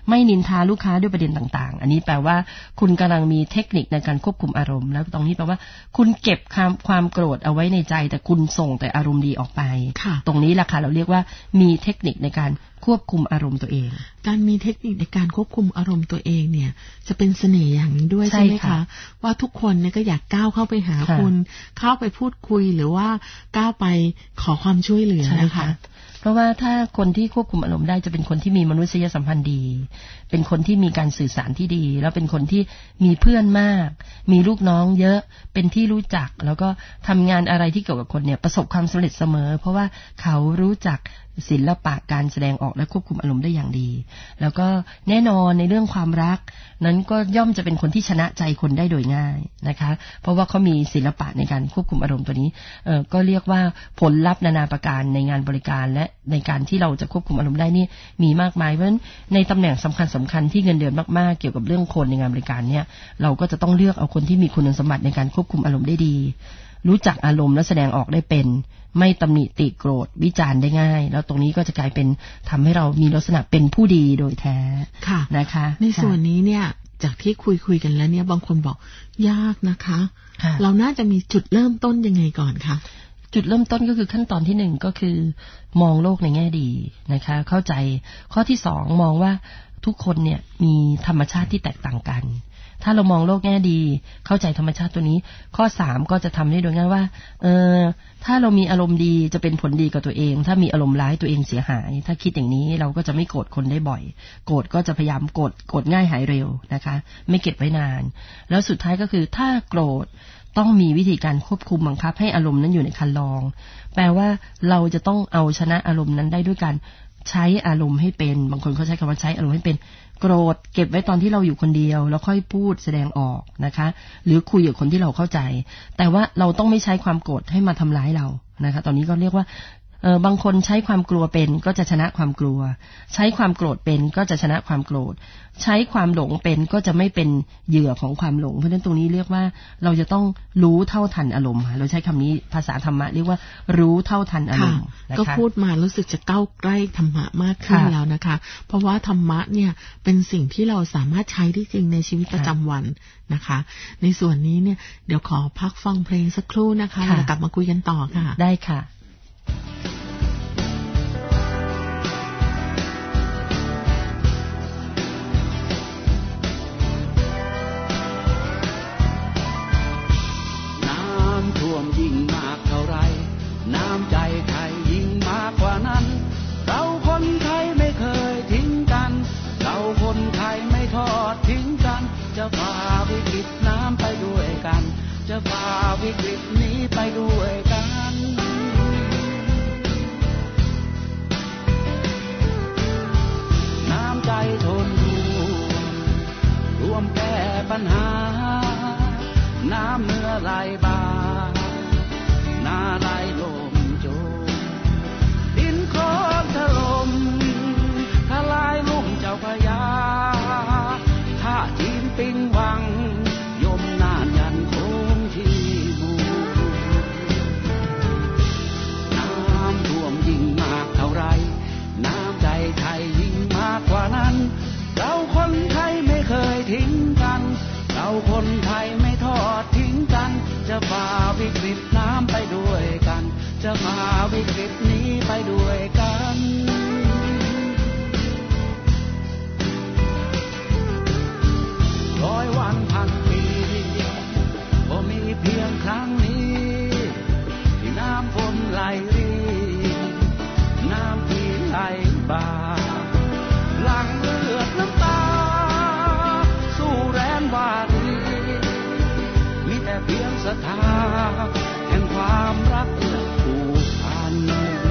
ไม่นินทาลูกค้าด้วยประเด็นต่างๆอันนี้แปลว่าคุณกำลังมีเทคนิคในการควบคุมอารมณ์แล้วตรงนี้แปลว่าคุณเก็บความความโกรธเอาไว้ในใจแต่คุณส่งแต่อารมณ์ดีออกไปตรงนี้แหละค่ะเราเรียกว่ามีเทคนิคในการควบคุมอารมณ์ตัวเองการมีเทคนิคในการควบคุมอารมณ์ตัวเองเนี่ยจะเป็นเสน่ห์อย่างนึงด้วยใช่ไหมคะว่าทุกคนเนี่ยก็อยากก้าวเข้าไปหาคุณเข้าไปพูดคุยหรือว่าก้าวไปขอความช่วยเหลือนะคะเพราะว่าถ้าคนที่ควบคุมอารมณ์ได้จะเป็นคนที่มีมนุษยสัมพันธ์ดีเป็นคนที่มีการสื่อสารที่ดีแล้วเป็นคนที่มีเพื่อนมากมีลูกน้องเยอะเป็นที่รู้จักแล้วก็ทำงานอะไรที่เกี่ยวกับคนเนี่ยประสบความสำเร็จเสมอเพราะว่าเขารู้จักศิลปะการแสดงออกและควบคุมอารมณ์ได้อย่างดีแล้วก็แน่นอนในเรื่องความรักนั้นก็ย่อมจะเป็นคนที่ชนะใจคนได้โดยง่ายนะคะเพราะว่าเขามีศิลปะในการควบคุมอารมณ์ตัวนี้เอ่อก็เรียกว่าผลลัพธ์นานาประการในงานบริการและในการที่เราจะควบคุมอารมณ์ได้นี่มีมากมายเพราะฉะนั้นในตำแหน่งสำคัญสำคัญที่เงินเดือนมากๆเกี่ยวกับเรื่องคนในงานบริการเนี่ยเราก็จะต้องเลือกเอาคนที่มีคุณสมบัติในการควบคุมอารมณ์ได้ดีรู้จักอารมณ์และแสดงออกได้เป็นไม่ตำหนิติโกรธวิจารณ์ได้ง่ายแล้วตรงนี้ก็จะกลายเป็นทำให้เรามีลักษณะเป็นผู้ดีโดยแท้นะคะในส่วนนี้เนี่ยจากที่คุยคุยกันแล้วเนี่ยบางคนบอกยากนะคะเราน่าจะมีจุดเริ่มต้นยังไงก่อนคะจุดเริ่มต้นก็คือขั้นตอนที่หนึ่งก็คือมองโลกในแง่ดีนะคะเข้าใจข้อที่สองมองว่าทุกคนเนี่ยมีธรรมชาติที่แตกต่างกันถ้าเรามองโลกแง่ดีเข้าใจธรรมชาติตัวนี้ข้อสามก็จะทำให้โดยง่ายว่าเออถ้าเรามีอารมณ์ดีจะเป็นผลดีกับตัวเองถ้ามีอารมณ์ร้ายตัวเองเสียหายถ้าคิดอย่างนี้เราก็จะไม่โกรธคนได้บ่อยโกรธก็จะพยายามโกรธโกรธง่ายหายเร็วนะคะไม่เก็บไว้นานแล้วสุดท้ายก็คือถ้าโกรธต้องมีวิธีการควบคุมบังคับให้อารมณ์นั้นอยู่ในคันลองแปลว่าเราจะต้องเอาชนะอารมณ์นั้นได้ด้วยการใช้อารมณ์ให้เป็นบางคนเขาใช้คำว่าใช้อารมณ์ให้เป็นโกรธเก็บไว้ตอนที่เราอยู่คนเดียวแล้วค่อยพูดแสดงออกนะคะหรือคุยกับคนที่เราเข้าใจแต่ว่าเราต้องไม่ใช้ความโกรธให้มาทำร้ายเรานะคะตอนนี้ก็เรียกว่าเออบางคนใช้ความกลัวเป็นก็จะชนะความกลัวใช้ความโกรธเป็นก็จะชนะความโกรธใช้ความหลงเป็นก็จะไม่เป็นเหยื่อของความหลงเพราะฉะนั้นตรงนี้เรียกว่าเราจะต้องรู้เท่าทันอารมณ์เราใช้คำนี้ภาษาธรรมะเรียกว่ารู้เท่าทันอารมณ์ก็พูดมารู้สึกจะก้าวใกล้ธรรมะมากขึ้นแล้วนะคะเพราะว่าธรรมะเนี่ยเป็นสิ่งที่เราสามารถใช้ได้จริงในชีวิตประจำวันนะคะในส่วนนี้เนี่ยเดี๋ยวขอพักฟังเพลงสักครู่นะคะแล้วกลับมาคุยกันต่อค่ะได้ค่ะยิ่งมากเท่าไรน้ำใจไทยยิ่งมากกว่านั้นเราคนไทยไม่เคยทิ้งกันเราคนไทยไม่ทอดทิ้งกันจะฝ่าวิกฤตน้ำไปด้วยกันจะฝ่าวิกฤตนี้ไปด้วยกันน้ำใจทนร่วมแก้ปัญหาน้ำเมื่อไหลบ่านาไหลลมโจดินโคลนถล่มทลายลุ่มเจ้าพระยาท่าจีนปิงวังยมนานยันคงที่บูน้ำท่วมยิ่งมากเท่าไรน้ำใจไทยยิ่งมากกว่านั้นเราคนไทยไม่เคยทิ้งกันเราคนไทยไม่ทอดทิ้งกันจะฝ่าวิกฤตน้ำไปด้วยกันจะฝ่าวิกฤตนี้ไปด้วยกันร้อยวันพันปีก็มีเพียงครั้งนี้ที่น้ำฝนไหลรีน้ำที่ไหลบ่าหลั่งเลือดน้ำตาสู้แรงวารีมีแต่เพียงศรัทธาแห่งความรักและผูกพัน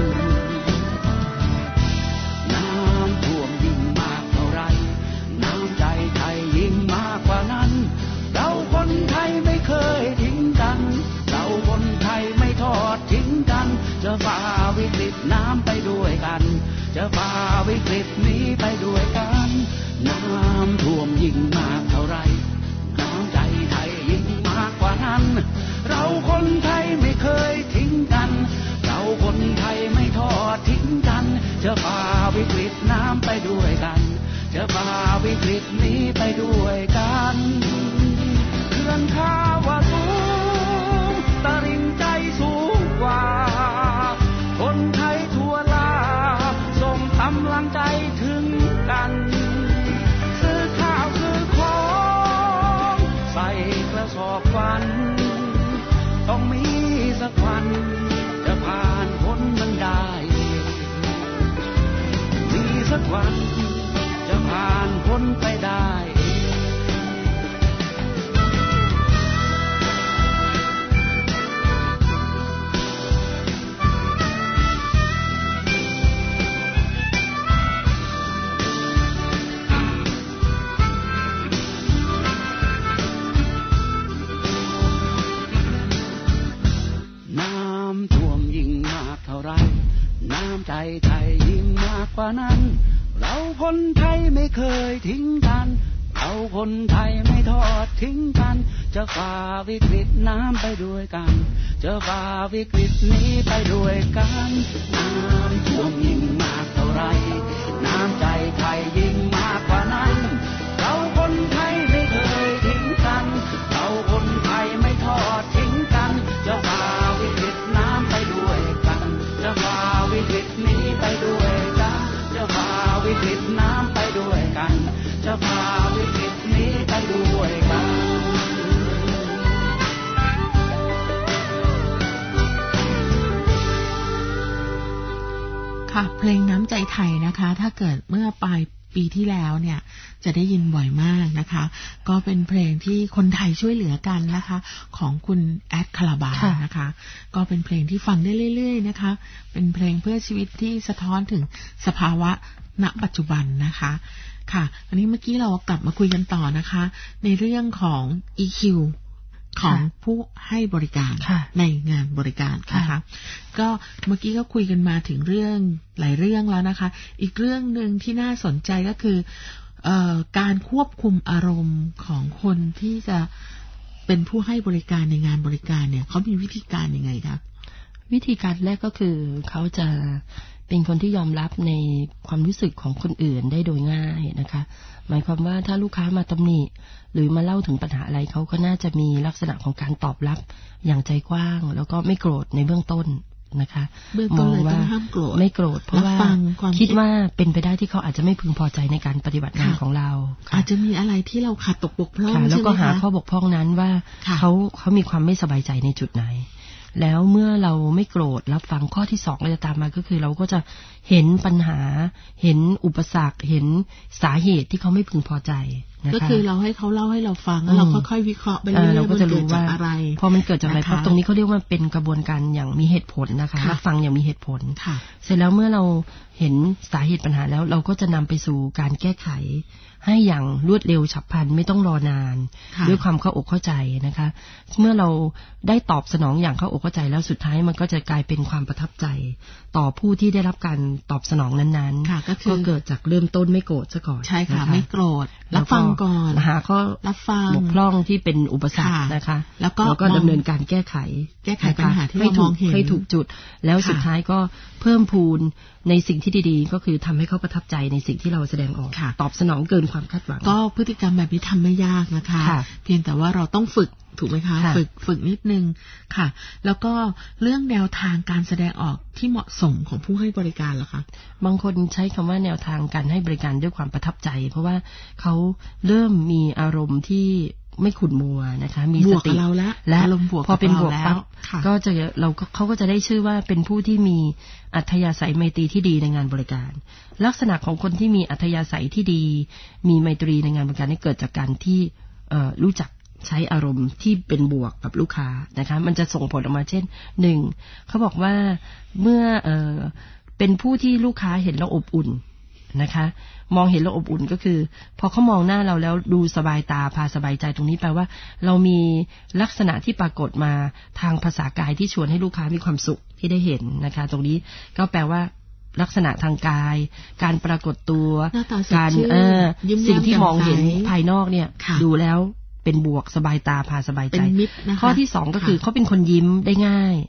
น้ำท่วมยิ่งมากเท่าไรน้ำใจไทยยิ่งมากกว่านั้นเราคนไทยไม่เคยทิ้งกันเราคนไทยไม่ทอดทิ้งกันจะฝ่าวิกฤตน้ำไปด้วยกันจะฝ่าวิกฤตนี้ไปด้วยกันน้ำท่วมยิ่งมากเท่าไรน้ำใจไทยยิ่งมากกว่านั้นเราคนไทยไม่เคยทิ้งกันเราคนไทยไม่ทอดทิ้งกันจะฝ่าวิกฤตน้ำไปด้วยกันจะฝ่าวิกฤตนี้ไปด้วยกันเขื่อนข้าวว่าสูงตลิ่งใจสูงกว่าคนไทยทั่วลาส่งกำลังใจถึงกันซื้อข้าวซื้อของใส่กระสอบฝันต้องมีสักวันจะผ่านพ้นมันได้มีสักวันจะผ่านพ้นไปได้น้ำใจไทยยิ่งมากกว่านั้นเราคนไทยไม่เคยทิ้งกันเราคนไทยไม่ทอดทิ้งกันจะฝ่าวิกฤตน้ำไปด้วยกันจะฝ่าวิกฤตนี้ไปด้วยกันน้ำท่วมยิ่งมากเท่าไรน้ำใจไทยยิ่งมากกว่านั้นเราคนไทยไม่เคยทิ้งกันเราคนไทยไม่ทอดทิ้งกันจะฝ่าวิกฤตน้ำไปด้วยกันจะฝ่าวิกฤตนี้ไปด้วยกันจะฝ่าวิกฤตน้ำไปด้วยกันจะฝ่าวิกฤตนี้ไปด้วยกันค่ะเพลงน้ำใจไทยนะคะถ้าเกิดเมื่อปลายปีที่แล้วเนี่ยจะได้ยินบ่อยมากนะคะก็เป็นเพลงที่คนไทยช่วยเหลือกันนะคะของคุณแอดคาราบาวนะคะก็เป็นเพลงที่ฟังได้เรื่อยๆนะคะเป็นเพลงเพื่อชีวิตที่สะท้อนถึงสภาวะณปัจจุบันนะคะค่ะอันนี้เมื่อกี้เรากลับมาคุยกันต่อนะคะในเรื่องของ อี คิว ของผู้ให้บริการในงานบริการนะคะก็เมื่อกี้ก็คุยกันมาถึงเรื่องหลายเรื่องแล้วนะคะอีกเรื่องนึงที่น่าสนใจก็คือเอ่อการควบคุมอารมณ์ของคนที่จะเป็นผู้ให้บริการในงานบริการเนี่ยเขามีวิธีการยังไงคะวิธีการแรกก็คือเขาจะเป็นคนที่ยอมรับในความรู้สึกของคนอื่นได้โดยง่ายนะคะหมายความว่าถ้าลูกค้ามาตำหนิหรือมาเล่าถึงปัญหาอะไรเขาก็น่าจะมีลักษณะของการตอบรับอย่างใจกว้างแล้วก็ไม่โกรธในเบื้องต้นนะคะมองว่าไม่โกรธเพราะว่าคิดว่าเป็นไปได้ที่เขาอาจจะไม่พึงพอใจในการปฏิบัติงานของเราอาจจะมีอะไรที่เราขาดตกบกพร่องแล้วก็หาข้อบกพร่องนั้นว่าเขาเขามีความไม่สบายใจในจุดไหนแล้วเมื่อเราไม่โกรธรับฟังข้อที่สองเราจะตามมาก็คือเราก็จะเห็นปัญหาเห็นอุปสรรคเห็นสาเหตุที่เขาไม่พึงพอใจนะคะก็คือเราให้เขาเล่าให้เราฟังแล้วเราค่อยๆวิเคราะห์ไปเรื่อยๆเราก็จะรู้ว่าอะไรพอมันเกิดจากอะไรเพราะตรงนี้เขาเรียกว่าเป็นกระบวนการอย่างมีเหตุผลนะคะรับฟังอย่างมีเหตุผลเสร็จแล้วเมื่อเราเห็นสาเหตุปัญหาแล้วเราก็จะนำไปสู่การแก้ไขให้อย่างรวดเร็วฉับพลันไม่ต้องรอนานด้วยความเข้าอกเข้าใจนะคะเมื่อเราได้ตอบสนองอย่างเข้าอกเข้าใจแล้วสุดท้ายมันก็จะกลายเป็นความประทับใจต่อผู้ที่ได้รับการตอบสนองนั้นๆก็เกิดจากเริ่มต้นไม่โกรธซะก่อนใช่ค่ะไม่โกรธรับฟังก่อนหาข้อรับฟังบกพร่องที่เป็นอุปสรรคนะคะแล้วก็ดำเนินการแก้ไขแก้ไขปัญหาที่เรามองเห็นให้ถูกจุดแล้วสุดท้ายก็เพิ่มพูนในสิ่งที่ดีๆก็คือทำให้เขาประทับใจในสิ่งที่เราแสดงออกตอบสนองเกินความคาดหวังก็พฤติกรรมแบบนี้ทำไม่ยากนะคะเพียงแต่ว่าเราต้องฝึกถูกไหมคะฝึกฝึกนิดนึงค่ะแล้วก็เรื่องแนวทางการแสดงออกที่เหมาะสมของผู้ให้บริการเหรอคะบางคนใช้คำว่าแนวทางการให้บริการด้วยความประทับใจเพราะว่าเขาเริ่มมีอารมณ์ที่ไม่ขุ่นมัวนะคะมีสติและพอเป็นบวกปั๊บก็จะเราเขาก็จะได้ชื่อว่าเป็นผู้ที่มีอัธยาศัยไมตรีที่ดีในงานบริการลักษณะของคนที่มีอัธยาศัยที่ดีมีไมตรีในงานบริการนี่เกิดจากการที่รู้จักใช้อารมณ์ที่เป็นบวกกับลูกค้านะคะมันจะส่งผลออกมาเช่นหนึ่งเขาบอกว่าเมื่อเอ่อเป็นผู้ที่ลูกค้าเห็นแล้วอบอุ่นนะคะมองเห็นแล้วอบอุ่นก็คือพอเขามองหน้าเราแล้วดูสบายตาพาสบายใจตรงนี้แปลว่าเรามีลักษณะที่ปรากฏมาทางภาษากายที่ชวนให้ลูกค้ามีความสุขที่ได้เห็นนะคะตรงนี้ก็แปลว่าลักษณะทางกายการปรากฏตัวการเออสิ่งที่มองเห็นภายนอกเนี่ยดูแล้วเป็นบวกสบายตาพาสบายใจข้อที่สองก็คือเขาเป็นคนยิ้มได้ง่าย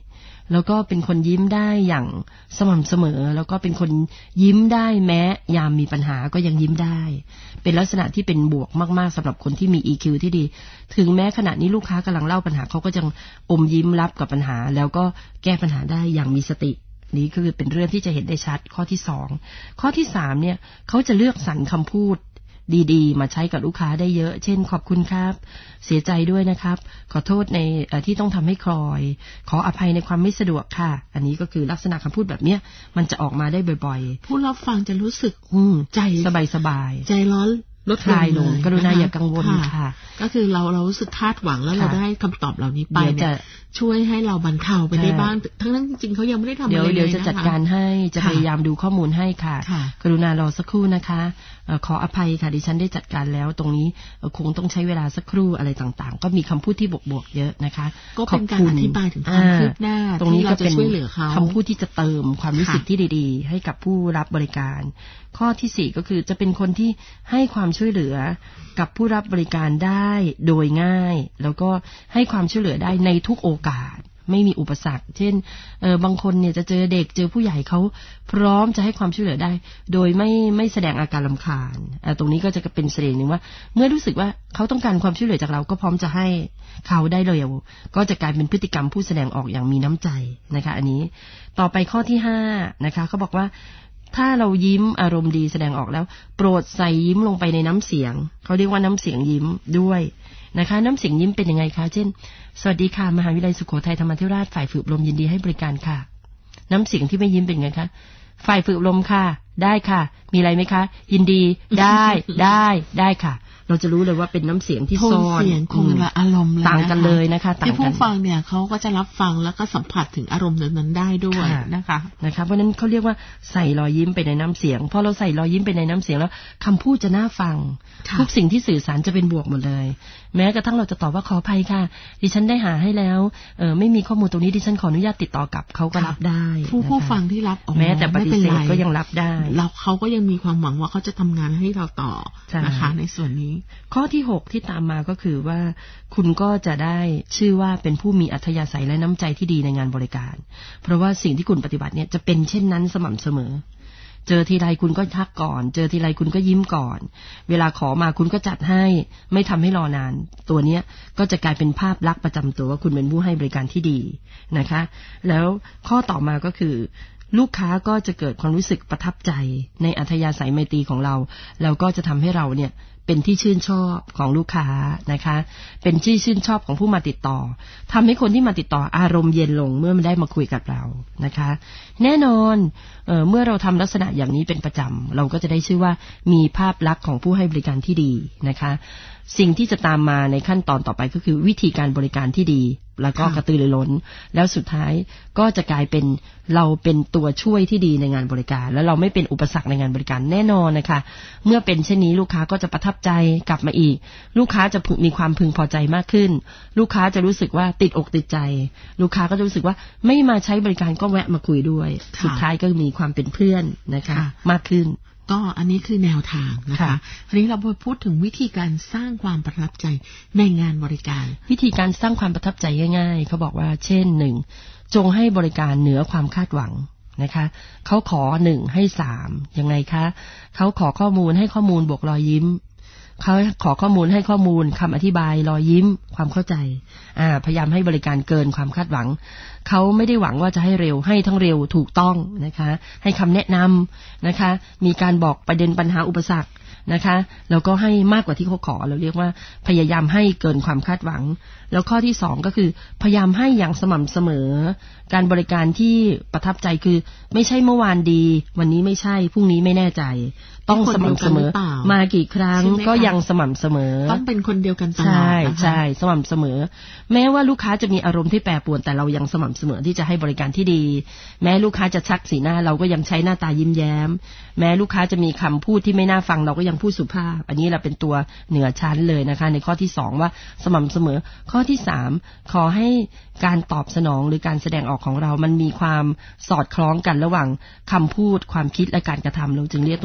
แล้วก็เป็นคนยิ้มได้อย่างสม่ำเสมอแล้วก็เป็นคนยิ้มได้แม้ยามมีปัญหาก็ยังยิ้มได้เป็นลักษณะที่เป็นบวกมากๆสำหรับคนที่มี อี คิว ที่ดีถึงแม้ขณะนี้ลูกค้ากำลังเล่าปัญหาเขาก็ยังอมยิ้มรับกับปัญหาแล้วก็แก้ปัญหาได้อย่างมีสตินี่คือเป็นเรื่องที่จะเห็นได้ชัดข้อที่สองข้อที่สามเนี่ยเขาจะเลือกสรรคำพูดดีๆมาใช้กับลูกค้าได้เยอะเช่นขอบคุณครับเสียใจด้วยนะครับขอโทษในที่ต้องทำให้คลอยขออภัยในความไม่สะดวกค่ะอันนี้ก็คือลักษณะคำพูดแบบเนี้ยมันจะออกมาได้บ่อยๆผู้รับฟังจะรู้สึกใจสบายๆใจร้อนลดคลายลงกรุณาอย่ากังวลค่ะก็คือเราเรารู้สึกคาดหวังแล้วเราได้คำตอบเหล่านี้ไปเนี่ยช่วยให้เราบรรเทาไปได้บ้างทั้งนั้นจริงๆเขายังไม่ได้ทำอะไรเลยเดี๋ยวจะจัดการให้จะพยายามดูข้อมูลให้ค่ะกรุณารอสักครู่นะคะขออภัยค่ะดิฉันได้จัดการแล้วตรงนี้คงต้องใช้เวลาสักครู่อะไรต่างๆก็มีคำพูดที่บวกๆเยอะนะคะก็เป็นการอธิบายถึงความคืบหน้าตรงนี้ก็เป็นคำพูดที่จะเติมความรู้สึกที่ดีๆให้กับผู้รับบริการข้อที่สี่ก็คือจะเป็นคนที่ให้ความช่วยเหลือกับผู้รับบริการได้โดยง่ายแล้วก็ให้ความช่วยเหลือได้ในทุกโอกาสไม่มีอุปสรรคเช่นเออบางคนเนี่ยจะเจอเด็กเจอผู้ใหญ่เขาพร้อมจะให้ความช่วยเหลือได้โดยไม่ไม่แสดงอาการรำคาญตรงนี้ก็จะเป็นเสน่ห์หนึ่งว่าเมื่อรู้สึกว่าเขาต้องการความช่วยเหลือจากเราก็พร้อมจะให้เขาได้เลยก็จะกลายเป็นพฤติกรรมผู้แสดงออกอย่างมีน้ำใจนะคะอันนี้ต่อไปข้อที่ห้านะคะเขาบอกว่าถ้าเรายิ้มอารมณ์ดีแสดงออกแล้วโปรดใส่ยิ้มลงไปในน้ำเสียงเขาเรียกว่าน้ำเสียงยิ้มด้วยนะคะน้ำเสียงยิ้มเป็นยังไงคะเช่นสวัสดีค่ะมหาวิทยาลัยสุโขทัยธรรมาธิราชฝ่ายฝึกอบรมยินดีให้บริการค่ะน้ำเสียงที่ไม่ยิ้มเป็นไงคะฝ่ายฝึกอบรมค่ะได้ค่ะมีอะไรไหมคะยินดีได้ได้ได้ค่ะเราจะรู้เลยว่าเป็นน้ำเสียงที่ซ่อนเสียงคงละอารมณ์เลยต่างกันเลยนะคะที่ผู้ฟังเนี่ยเขาก็จะรับฟังแล้วก็สัมผัสถึงอารมณ์นั้นๆได้ด้วยนะคะนะคะเพราะนั้นเขาเรียกว่าใส่รอยยิ้มไปในน้ำเสียงพอเราใส่รอยยิ้มไปในน้ำเสียงแล้วคำพูดจะน่าฟังทุกสิ่งที่สื่อสารจะเป็นบวกหมดเลยแม้กระทั่งเราจะตอบว่าขออภัยค่ะดิฉันได้หาให้แล้วเออไม่มีข้อมูลตรงนี้ดิฉันขออนุญาตติดต่อกลับเขาก็รับได้ผู้ผู้ฟังที่รับแม้แต่ปฏิเสธก็ยังรับได้เราเขาก็ยังมีความหวังว่าเขาจะทำงานให้เราต่อนะคะในส่วนนี้ข้อที่หกที่ตามมาก็คือว่าคุณก็จะได้ชื่อว่าเป็นผู้มีอัธยาศัยและน้ำใจที่ดีในงานบริการเพราะว่าสิ่งที่คุณปฏิบัติเนี่ยจะเป็นเช่นนั้นสม่ำเสมอเจอทีไรคุณก็ทักก่อนเจอทีไรคุณก็ยิ้มก่อนเวลาขอมาคุณก็จัดให้ไม่ทำให้รอนานตัวเนี้ยก็จะกลายเป็นภาพลักษณ์ประจำตัวว่าคุณเป็นผู้ให้บริการที่ดีนะคะแล้วข้อต่อมาก็คือลูกค้าก็จะเกิดความรู้สึกประทับใจในอัธยาศัยไมตรีของเราแล้วก็จะทำให้เราเนี่ยเป็นที่ชื่นชอบของลูกค้านะคะเป็นที่ชื่นชอบของผู้มาติดต่อทำให้คนที่มาติดต่ออารมณ์เย็นลงเมื่อมันได้มาคุยกับเรานะคะแน่นอนเอ่อเมื่อเราทำลักษณะอย่างนี้เป็นประจำเราก็จะได้ชื่อว่ามีภาพลักษณ์ของผู้ให้บริการที่ดีนะคะสิ่งที่จะตามมาในขั้นตอนต่อไปก็คือวิธีการบริการที่ดีแล้วก็กระตือรือร้นแล้วสุดท้ายก็จะกลายเป็นเราเป็นตัวช่วยที่ดีในงานบริการแล้วเราไม่เป็นอุปสรรคในงานบริการแน่นอนนะคะเมื่อเป็นเช่นนี้ลูกค้าก็จะประทับใจกลับมาอีกลูกค้าจะมีความพึงพอใจมากขึ้นลูกค้าจะรู้สึกว่าติดอกติดใจลูกค้าก็จะรู้สึกว่าไม่มาใช้บริการก็แวะมาคุยด้วยสุดท้ายก็มีความเป็นเพื่อนนะคะมากขึ้นก็อันนี้คือแนวทางนะคะทีนี้เราพูดถึงวิธีการสร้างความประทับใจในงานบริการวิธีการสร้างความประทับใจง่ายๆเขาบอกว่าเช่นหนึ่งจงให้บริการเหนือความคาดหวังนะคะเขาขอหนึ่งให้สามยังไงคะเขาขอข้อมูลให้ข้อมูลบวกรอยยิ้มเขาขอข้อมูลให้ข้อมูลคำอธิบายรอยยิ้มความเข้าใจอ่าพยายามให้บริการเกินความคาดหวังเขาไม่ได้หวังว่าจะให้เร็วให้ทั้งเร็วถูกต้องนะคะให้คำแนะนำนะคะมีการบอกประเด็นปัญหาอุปสรรคนะคะแล้วก็ให้มากกว่าที่เขาขอเราเรียกว่าพยายามให้เกินความคาดหวังแล้วข้อที่สองก็คือพยายามให้อย่างสม่ำเสมอการบริการที่ประทับใจคือไม่ใช่เมื่อวานดีวันนี้ไม่ใช่พรุ่งนี้ไม่แน่ใจต้องสม่ำเสมอมากี่ครั้งก็ยังสม่ำเสมอต้องเป็นคนเดียวกันตลอดใช่ใช่สม่ำเสมอแม้ว่าลูกค้าจะมีอารมณ์ที่แปรปรวนแต่เรายังสม่ำเสมอที่จะให้บริการที่ดีแม้ลูกค้าจะชักสีหน้าเราก็ยังใช้หน้าตายิ้มแย้มแม้ลูกค้าจะมีคำพูดที่ไม่น่าฟังเราก็ยังพูดสุภาพอันนี้เราเป็นตัวเหนือชั้นเลยนะคะในข้อที่สองว่าสม่ำเสมอข้อที่สามขอให้การตอบสนองหรือการแสดงออกของเรามันมีความสอดคล้องกันระหว่างคำพูดความคิดและการกระทำเราจึงเรียกตรงนี้ว่า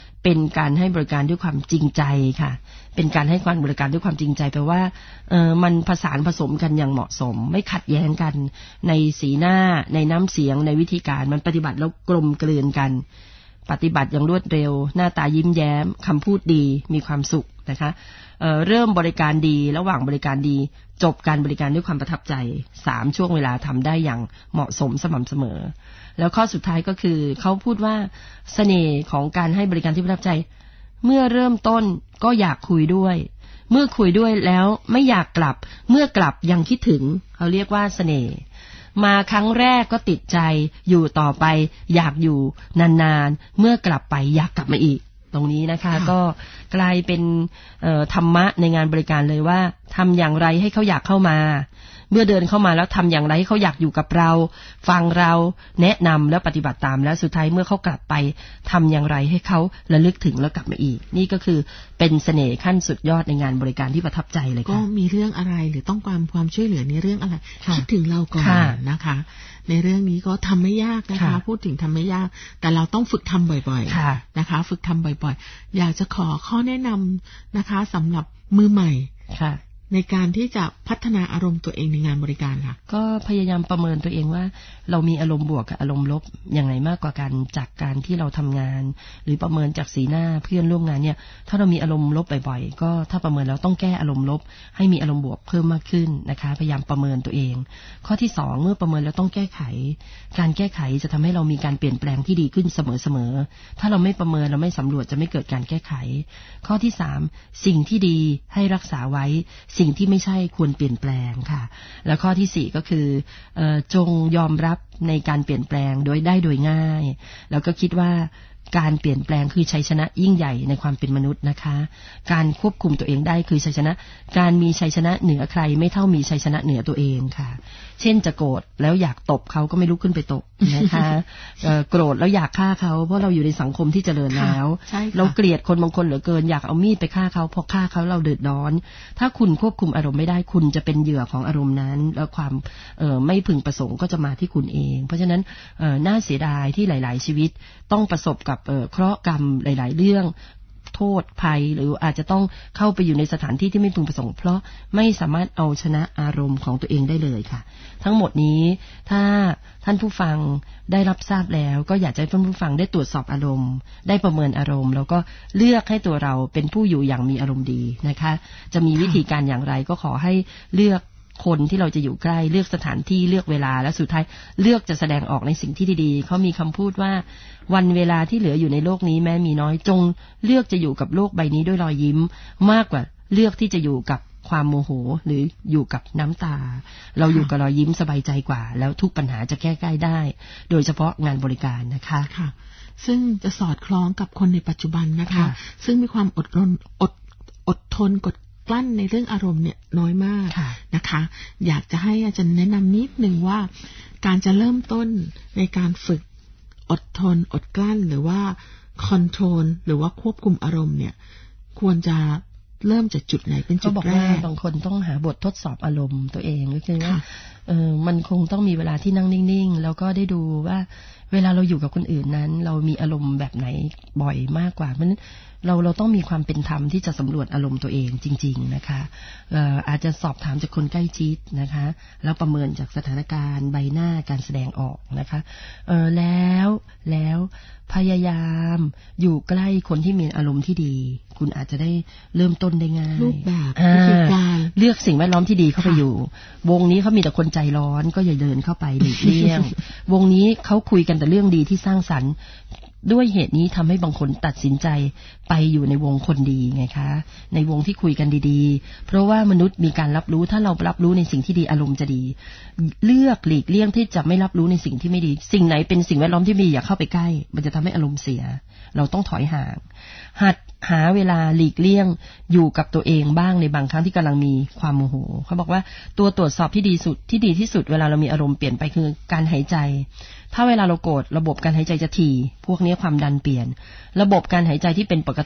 เป็นการให้บริการด้วยความจริงใจค่ะเป็นการให้ความบริการด้วยความจริงใจแปลว่าเออมันผสานผสมกันอย่างเหมาะสมไม่ขัดแย้งกันในสีหน้าในน้ำเสียงในวิธีการมันปฏิบัติแล้วกลมกลืนกันปฏิบัติอย่างรวดเร็วหน้าตายิ้มแย้มคำพูดดีมีความสุขนะคะ เอ่อ เริ่มบริการดีระหว่างบริการดีจบการบริการด้วยความประทับใจสามช่วงเวลาทำได้อย่างเหมาะสมสม่ำเสมอแล้วข้อสุดท้ายก็คือเขาพูดว่าเสน่ห์ของการให้บริการที่ประทับใจเมื่อเริ่มต้นก็อยากคุยด้วยเมื่อคุยด้วยแล้วไม่อยากกลับเมื่อกลับยังคิดถึงเขาเรียกว่าเสน่ห์มาครั้งแรกก็ติดใจอยู่ต่อไปอยากอยู่นานๆเมื่อกลับไปอยากกลับมาอีกตรงนี้นะคะก็กลายเป็นธรรมะในงานบริการเลยว่าทำอย่างไรให้เขาอยากเข้ามาเมื่อเดินเข้ามาแล้วทำอย่างไรให้เขาอยากอยู่กับเราฟังเราแนะนำแล้วปฏิบัติตามแล้วสุดท้ายเมื่อเขากลับไปทำอย่างไรให้เขาระลึกถึงแล้วกลับมาอีกนี่ก็คือเป็นเสน่ห์ขั้นสุดยอดในงานบริการที่ประทับใจเลยค่ะก็มีเรื่องอะไรหรือต้องการความช่วยเหลือในเรื่องอะไรคิดถึงเราก่อนนะคะในเรื่องนี้ก็ทำไม่ยากนะคะพูดถึงทำไม่ยากแต่เราต้องฝึกทำบ่อยๆนะคะฝึกทำบ่อยๆอยากจะขอข้อแนะนำนะคะสำหรับมือใหม่ในการที่จะพัฒนาอารมณ์ตัวเองในงานบริการค่ะก็พยายามประเมินตัวเองว่าเรามีอารมณ์บวกกับอารมณ์ลบอย่างไรมากกว่ากันจากการที่เราทำงานหรือประเมินจากสีหน้าเพื่อนร่วมงานเนี่ยถ้าเรามีอารมณ์ลบบ่อยๆก็ถ้าประเมินแล้วต้องแก้อารมณ์ลบให้มีอารมณ์บวกเพิ่มมากขึ้นนะคะพยายามประเมินตัวเองข้อที่สองเมื่อประเมินแล้วต้องแก้ไขการแก้ไขจะทำให้เรามีการเปลี่ยนแปลงที่ดีขึ้นเสมอๆถ้าเราไม่ประเมินเราไม่สำรวจจะไม่เกิดการแก้ไขข้อที่สามสิ่งที่ดีให้รักษาไว้สิ่งที่ไม่ใช่ควรเปลี่ยนแปลงค่ะแล้วข้อที่สี่ก็คือเอ่อจงยอมรับในการเปลี่ยนแปลงโดยได้โดยง่ายแล้วก็คิดว่าการเปลี่ยนแปลงคือชัยชนะยิ่งใหญ่ในความเป็นมนุษย์นะคะการควบคุมตัวเองได้คือชัยชนะการมีชัยชนะเหนือใครไม่เท่ามีชัยชนะเหนือตัวเองค่ะเช่นจะโกรธแล้วอยากตบเขาก็ไม่ลุกขึ้นไปตบนะคะโกรธแล้วอยากฆ่าเขาเพราะเราอยู่ในสังคมที่เจริญแล้วเราเกลียดคนบางคนเหลือเกินอยากเอามีดไปฆ่าเขาพอฆ่าเขาเราเดือดร้อนถ้าคุณควบคุมอารมณ์ไม่ได้คุณจะเป็นเหยื่อของอารมณ์นั้นแล้วความไม่พึงประสงค์ก็จะมาที่คุณเองเพราะฉะนั้นน่าเสียดายที่หลายๆชีวิตต้องประสบกับเคราะห์กรรมหลายๆเรื่องโทษภัยหรืออาจจะต้องเข้าไปอยู่ในสถานที่ที่ไม่พึงประสงค์เพราะไม่สามารถเอาชนะอารมณ์ของตัวเองได้เลยค่ะทั้งหมดนี้ถ้าท่านผู้ฟังได้รับทราบแล้วก็อยากให้ท่านผู้ฟังได้ตรวจสอบอารมณ์ได้ประเมินอารมณ์แล้วก็เลือกให้ตัวเราเป็นผู้อยู่อย่างมีอารมณ์ดีนะคะจะมีวิธีการอย่างไรก็ขอให้เลือกคนที่เราจะอยู่ใกล้เลือกสถานที่เลือกเวลาและสุดท้ายเลือกจะแสดงออกในสิ่งที่ดีๆเขามีคำพูดว่าวันเวลาที่เหลืออยู่ในโลกนี้แม้มีน้อยจงเลือกจะอยู่กับโลกใบนี้ด้วยรอยยิ้มมากกว่าเลือกที่จะอยู่กับความโมโหหรืออยู่กับน้ำตาเราอยู่กับรอยยิ้มสบายใจกว่าแล้วทุกปัญหาจะแก้ไขได้โดยเฉพาะงานบริการนะคะค่ะซึ่งจะสอดคล้องกับคนในปัจจุบันนะคะซึ่งมีความอดทนอดอดทนกดกลั้นในเรื่องอารมณ์เนี่ยน้อยมากนะคะอยากจะให้อาจารย์แนะนำนิดนึงว่าการจะเริ่มต้นในการฝึกอดทนอดกลั้นหรือว่าคอนโทรลหรือว่าควบคุมอารมณ์เนี่ยควรจะเริ่มจากจุดไหนเป็นจุดแรกบางคนต้องหาบททดสอบอารมณ์ตัวเองก็คือว่าเออมันคงต้องมีเวลาที่นั่งนิ่งๆแล้วก็ได้ดูว่าเวลาเราอยู่กับคนอื่นนั้นเรามีอารมณ์แบบไหนบ่อยมากกว่าเพราะฉะนั้นเราเราต้องมีความเป็นธรรมที่จะสำรวจอารมณ์ตัวเองจริงๆนะคะเอ่ออาจจะสอบถามจากคนใกล้ชิดนะคะแล้วประเมินจากสถานการณ์ใบหน้าการแสดงออกนะคะเอ่อแล้วแล้วพยายามอยู่ใกล้คนที่มีอารมณ์ที่ดีคุณอาจจะได้เริ่มต้นได้ง่ายรูปแบบวิธีการเลือกสิ่งแวดล้อมที่ดีเข้าไปอยู่วงนี้เขามีแต่คนใจร้อนก็อย่าเดินเข้าไปหลีกเลี่ยงวงนี้เขาคุยกันแต่เรื่องดีที่สร้างสรรค์ด้วยเหตุนี้ทำให้บางคนตัดสินใจไปอยู่ในวงคนดีไงคะในวงที่คุยกันดีๆเพราะว่ามนุษย์มีการรับรู้ถ้าเรารับรู้ในสิ่งที่ดีอารมณ์จะดีเลือกหลีกเลี่ยงที่จะไม่รับรู้ในสิ่งที่ไม่ดีสิ่งไหนเป็นสิ่งแวดล้อมที่ไม่ดีอย่าเข้าไปใกล้มันจะทำให้อารมณ์เสียเราต้องถอยห่างหัดหาเวลาหลีกเลี่ยงอยู่กับตัวเองบ้างในบางครั้งที่กำลังมีความโมโหเขาบอกว่าตัวตรวจสอบที่ดีสุดที่ดีที่สุดเวลาเรามีอารมณ์เปลี่ยนไปคือการหายใจถ้าเวลาเราโกรธระบบการหายใจจะถี่พวกนี้ความดันเปลี่ยนระบบการหายใจที่เป็นปกติ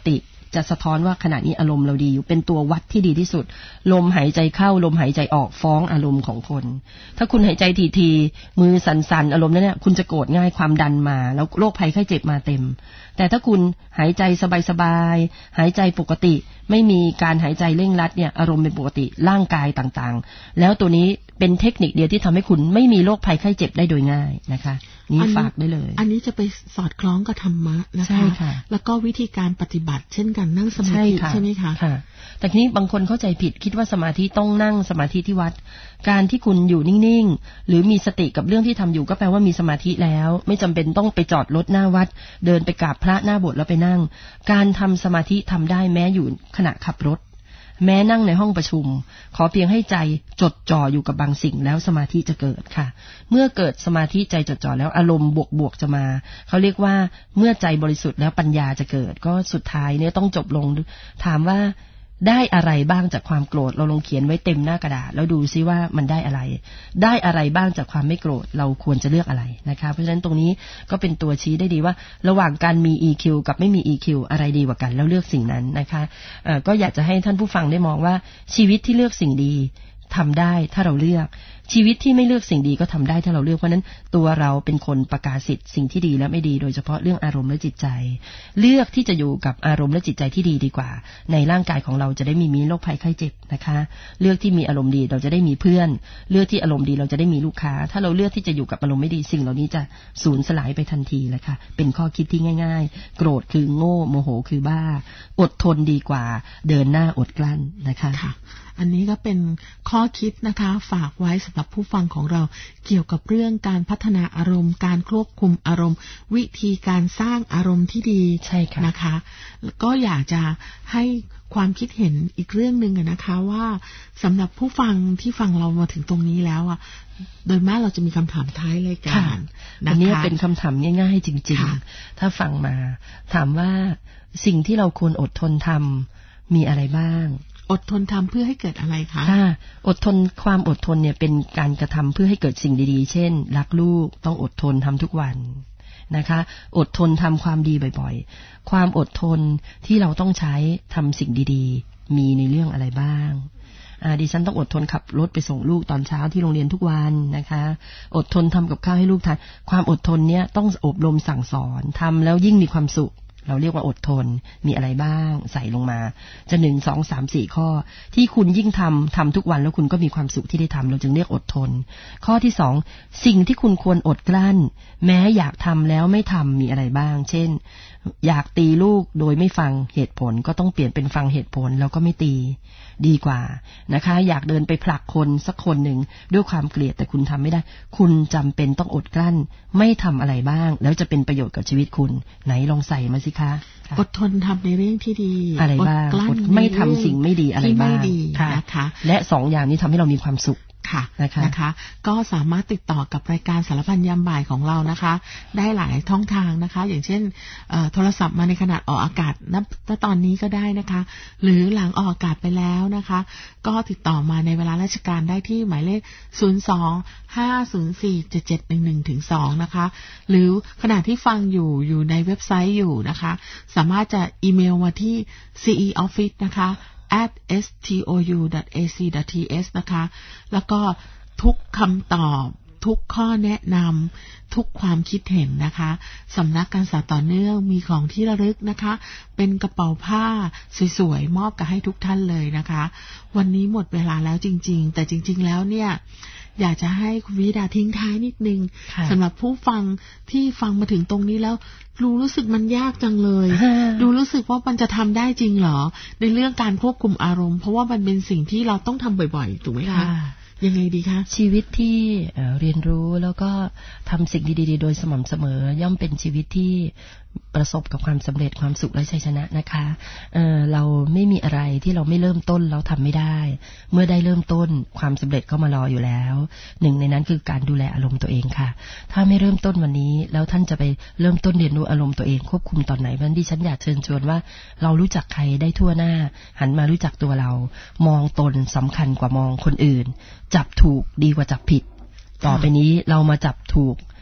จะสะท้อนว่าขณะนี้อารมณ์เราดีอยู่เป็นตัววัดที่ดีที่สุดลมหายใจเข้าลมหายใจออกฟ้องอารมณ์ของคนถ้าคุณหายใจทีๆมือสั่นๆอารมณ์นั้นเนี่ยคุณจะโกรธง่ายความดันมาแล้วโรคภัยไข้เจ็บมาเต็มแต่ถ้าคุณหายใจสบายๆหายใจปกติไม่มีการหายใจเร่งรัดเนี่ยอารมณ์เป็นปกติร่างกายต่างๆแล้วตัวนี้เป็นเทคนิคเดียวที่ทำให้คุณไม่มีโรคภัยไข้เจ็บได้โดยง่ายนะคะนี่ฝากได้เลยอันนี้จะไปสอดคล้องกับธรรมะนะคะแล้วก็วิธีการปฏิบัติเช่นกันนั่งสมาธิใช่ไหมคะค่ะแต่ทีนี้บางคนเข้าใจผิดคิดว่าสมาธิต้องนั่งสมาธิที่วัดการที่คุณอยู่นิ่งๆหรือมีสติกับเรื่องที่ทำอยู่ก็แปลว่ามีสมาธิแล้วไม่จำเป็นต้องไปจอดรถหน้าวัดเดินไปกราบพระหน้าโบสถ์แล้วไปนั่งการทำสมาธิทำได้แม้อยู่ขณะขับรถแม้นั่งในห้องประชุมขอเพียงให้ใจจดจ่ออยู่กับบางสิ่งแล้วสมาธิจะเกิดค่ะเมื่อเกิดสมาธิใจจดจ่อแล้วอารมณ์บวกๆจะมาเขาเรียกว่าเมื่อใจบริสุทธิ์แล้วปัญญาจะเกิดก็สุดท้ายเนี่ยต้องจบลงถามว่าได้อะไรบ้างจากความโกรธเราลองเขียนไว้เต็มหน้ากระดาษแล้วดูซิว่ามันได้อะไรได้อะไรบ้างจากความไม่โกรธเราควรจะเลือกอะไรนะคะเพราะฉะนั้นตรงนี้ก็เป็นตัวชี้ได้ดีว่าระหว่างการมี อี คิว กับไม่มี อี คิว อะไรดีกว่ากันแล้วเลือกสิ่งนั้นนะคะเอ่อก็อยากจะให้ท่านผู้ฟังได้มองว่าชีวิตที่เลือกสิ่งดีทำได้ถ้าเราเลือกชีวิตที่ไม่เลือกสิ่งดีก็ทำได้ถ้าเราเลือกเพราะนั้นตัวเราเป็นคนประกาศสิทธิ์สิ่งที่ดีและไม่ดีโดยเฉพาะเรื่องอารมณ์และจิตใจเลือกที่จะอยู่กับอารมณ์และจิตใจที่ดีดีกว่าในร่างกายของเราจะได้ไม่มีโรคภัยไข้เจ็บนะคะเลือกที่มีอารมณ์ดีเราจะได้มีเพื่อนเลือกที่อารมณ์ดีเราจะได้มีลูกค้าถ้าเราเลือกที่จะอยู่กับอารมณ์ไม่ดีสิ่งเหล่านี้จะสูญสลายไปทันทีเลยค่ะเป็นข้อคิดที่ง่ายๆโกรธคือโง่โมโหคือบ้าอดทนดีกว่าเดินหน้าอดกลั้นนะคะอันนี้ก็เป็นข้อคิดนะคะฝากไว้สำหรับผู้ฟังของเราเกี่ยวกับเรื่องการพัฒนาอารมณ์การควบคุมอารมณ์วิธีการสร้างอารมณ์ที่ดีใช่ค่ะนะคะก็อยากจะให้ความคิดเห็นอีกเรื่องนึงนะคะว่าสำหรับผู้ฟังที่ฟังเรามาถึงตรงนี้แล้วอ่ะโดยมากเราจะมีคำถามท้ายรายการอันนี้เป็นคำถามง่ายๆจริงๆถ้าฟังมาถามว่าสิ่งที่เราควรอดทนทำมีอะไรบ้างอดทนทำเพื่อให้เกิดอะไรคะค่ะอดทนความอดทนเนี่ยเป็นการกระทำเพื่อให้เกิดสิ่งดีๆเช่นรักลูกต้องอดทนทำทุกวันนะคะอดทนทำความดีบ่อยๆความอดทนที่เราต้องใช้ทำสิ่งดีๆมีในเรื่องอะไรบ้างอ่าดิฉันต้องอดทนขับรถไปส่งลูกตอนเช้าที่โรงเรียนทุกวันนะคะอดทนทำกับข้าวให้ลูกทานความอดทนเนี้ยต้องอบรมสั่งสอนทำแล้วยิ่งมีความสุขเราเรียกว่าอดทนมีอะไรบ้างใส่ลงมาจะหนึ่งสองสามสี่ข้อที่คุณยิ่งทำทำทุกวันแล้วคุณก็มีความสุขที่ได้ทำเราจึงเรียกอดทนข้อที่สองสิ่งที่คุณควรอดกลั้นแม้อยากทำแล้วไม่ทำมีอะไรบ้างเช่นอยากตีลูกโดยไม่ฟังเหตุผลก็ต้องเปลี่ยนเป็นฟังเหตุผลแล้วก็ไม่ตีดีกว่านะคะอยากเดินไปผลักคนสักคนหนึ่งด้วยความเกลียดแต่คุณทำไม่ได้คุณจำเป็นต้องอดกลั้นไม่ทำอะไรบ้างแล้วจะเป็นประโยชน์กับชีวิตคุณไหนลองใส่มาสิคะอดทนทำในเรื่องที่ดีอะไรบ้างไม่ทำสิ่งไม่ดีอะไรบ้างนะคะและสองอย่างนี้ทำให้เรามีความสุขค่ะนะคะนะคะก็สามารถติดต่อกับรายการสารพันยามบ่ายของเรานะคะได้หลายช่องทางนะคะอย่างเช่นโทรศัพท์มาในขณะออกอากาศณตอนนี้ก็ได้นะคะหรือหลังออกอากาศไปแล้วนะคะก็ติดต่อมาในเวลาราชการได้ที่หมายเลขศูนย์ สอง ห้า ศูนย์ สี่ เจ็ด เจ็ด หนึ่ง หนึ่ง ถึง สองนะคะหรือขณะที่ฟังอยู่อยู่ในเว็บไซต์อยู่นะคะสามารถจะอีเมลมาที่ ซี อี Office นะคะ แอท เอส ที โอ ยู ดอท เอ ซี ดอท ที เอส นะคะแล้วก็ทุกคำตอบทุกข้อแนะนำทุกความคิดเห็นนะคะสำนักการศึกษาต่อเนื่องมีของที่ระลึกนะคะเป็นกระเป๋าผ้าสวยๆมอบกับให้ทุกท่านเลยนะคะวันนี้หมดเวลาแล้วจริงๆแต่จริงๆแล้วเนี่ยอยากจะให้คุณวิดาทิ้งท้ายนิดนึงสำหรับผู้ฟังที่ฟังมาถึงตรงนี้แล้วรู้รู้สึกมันยากจังเลยดูรู้สึกว่ามันจะทำได้จริงเหรอในเรื่องการควบคุมอารมณ์เพราะว่ามันเป็นสิ่งที่เราต้องทำบ่อยๆถูกไหมคะยังไงดีคะชีวิตที่เรียนรู้แล้วก็ทำสิ่งดีๆโดยสม่ำเสมอย่อมเป็นชีวิตที่ประสบกับความสำเร็จความสุขและชัยชนะนะคะ เอ่อ เราไม่มีอะไรที่เราไม่เริ่มต้นเราทำไม่ได้เมื่อได้เริ่มต้นความสำเร็จก็มารออยู่แล้วหนึ่งในนั้นคือการดูแลอารมณ์ตัวเองค่ะถ้าไม่เริ่มต้นวันนี้แล้วท่านจะไปเริ่มต้นเรียนรู้อารมณ์ตัวเองควบคุมตอนไหนวันที่ฉันอยากเชิญชวนว่าเรารู้จักใครได้ทั่วหน้าหันมารู้จักตัวเรามองตนสำคัญกว่ามองคนอื่นจับถูกดีกว่าจับผิดต่อไปนี้เรามาจับถูก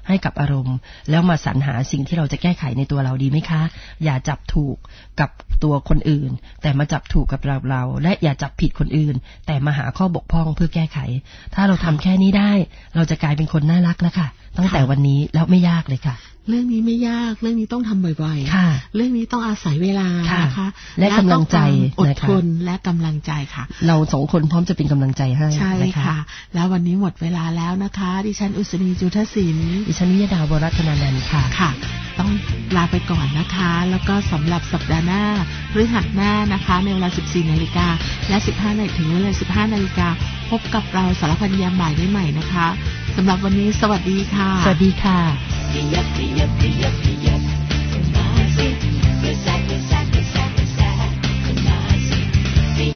ให้กับอารมณ์แล้วมาสรรหาสิ่งที่เราจะแก้ไขในตัวเราดีไหมคะอย่าจับถูกกับตัวคนอื่นแต่มาจับถูกกับเราเราและอย่าจับผิดคนอื่นแต่มาหาข้อบกพร่องเพื่อแก้ไขถ้าเราทำแค่นี้ได้เราจะกลายเป็นคนน่ารักแล้วค่ะตั้งแต่วันนี้แล้วไม่ยากเลยค่ะเรื่องนี้ไม่ยากเรื่องนี้ต้องทำบ่อยๆเรื่องนี้ต้องอาศัยเวลานะคะและกำลังใจอดทนและกำลังใจค่ะเราสองคนพร้อมจะเป็นกำลังใจให้ใช่ค่ะแล้ววันนี้หมดเวลาแล้วนะคะดิฉันอุศนีจุฑศิลป์ดิฉันวิยดาวรัตนานันท์ค่ะค่ะต้องลาไปก่อนนะคะแล้วก็สำหรับสัปดาห์หน้าพฤหัสหน้านะคะในเวลา สิบสี่นาฬิกา และสิบห้านาฬิกาถึงเวลา สิบห้านาฬิกาพบกับเราสารพันยามบ่ายได้ใหม่นะคะสำหรับวันนี้สวัสดีค่ะสวัสดีค่ะ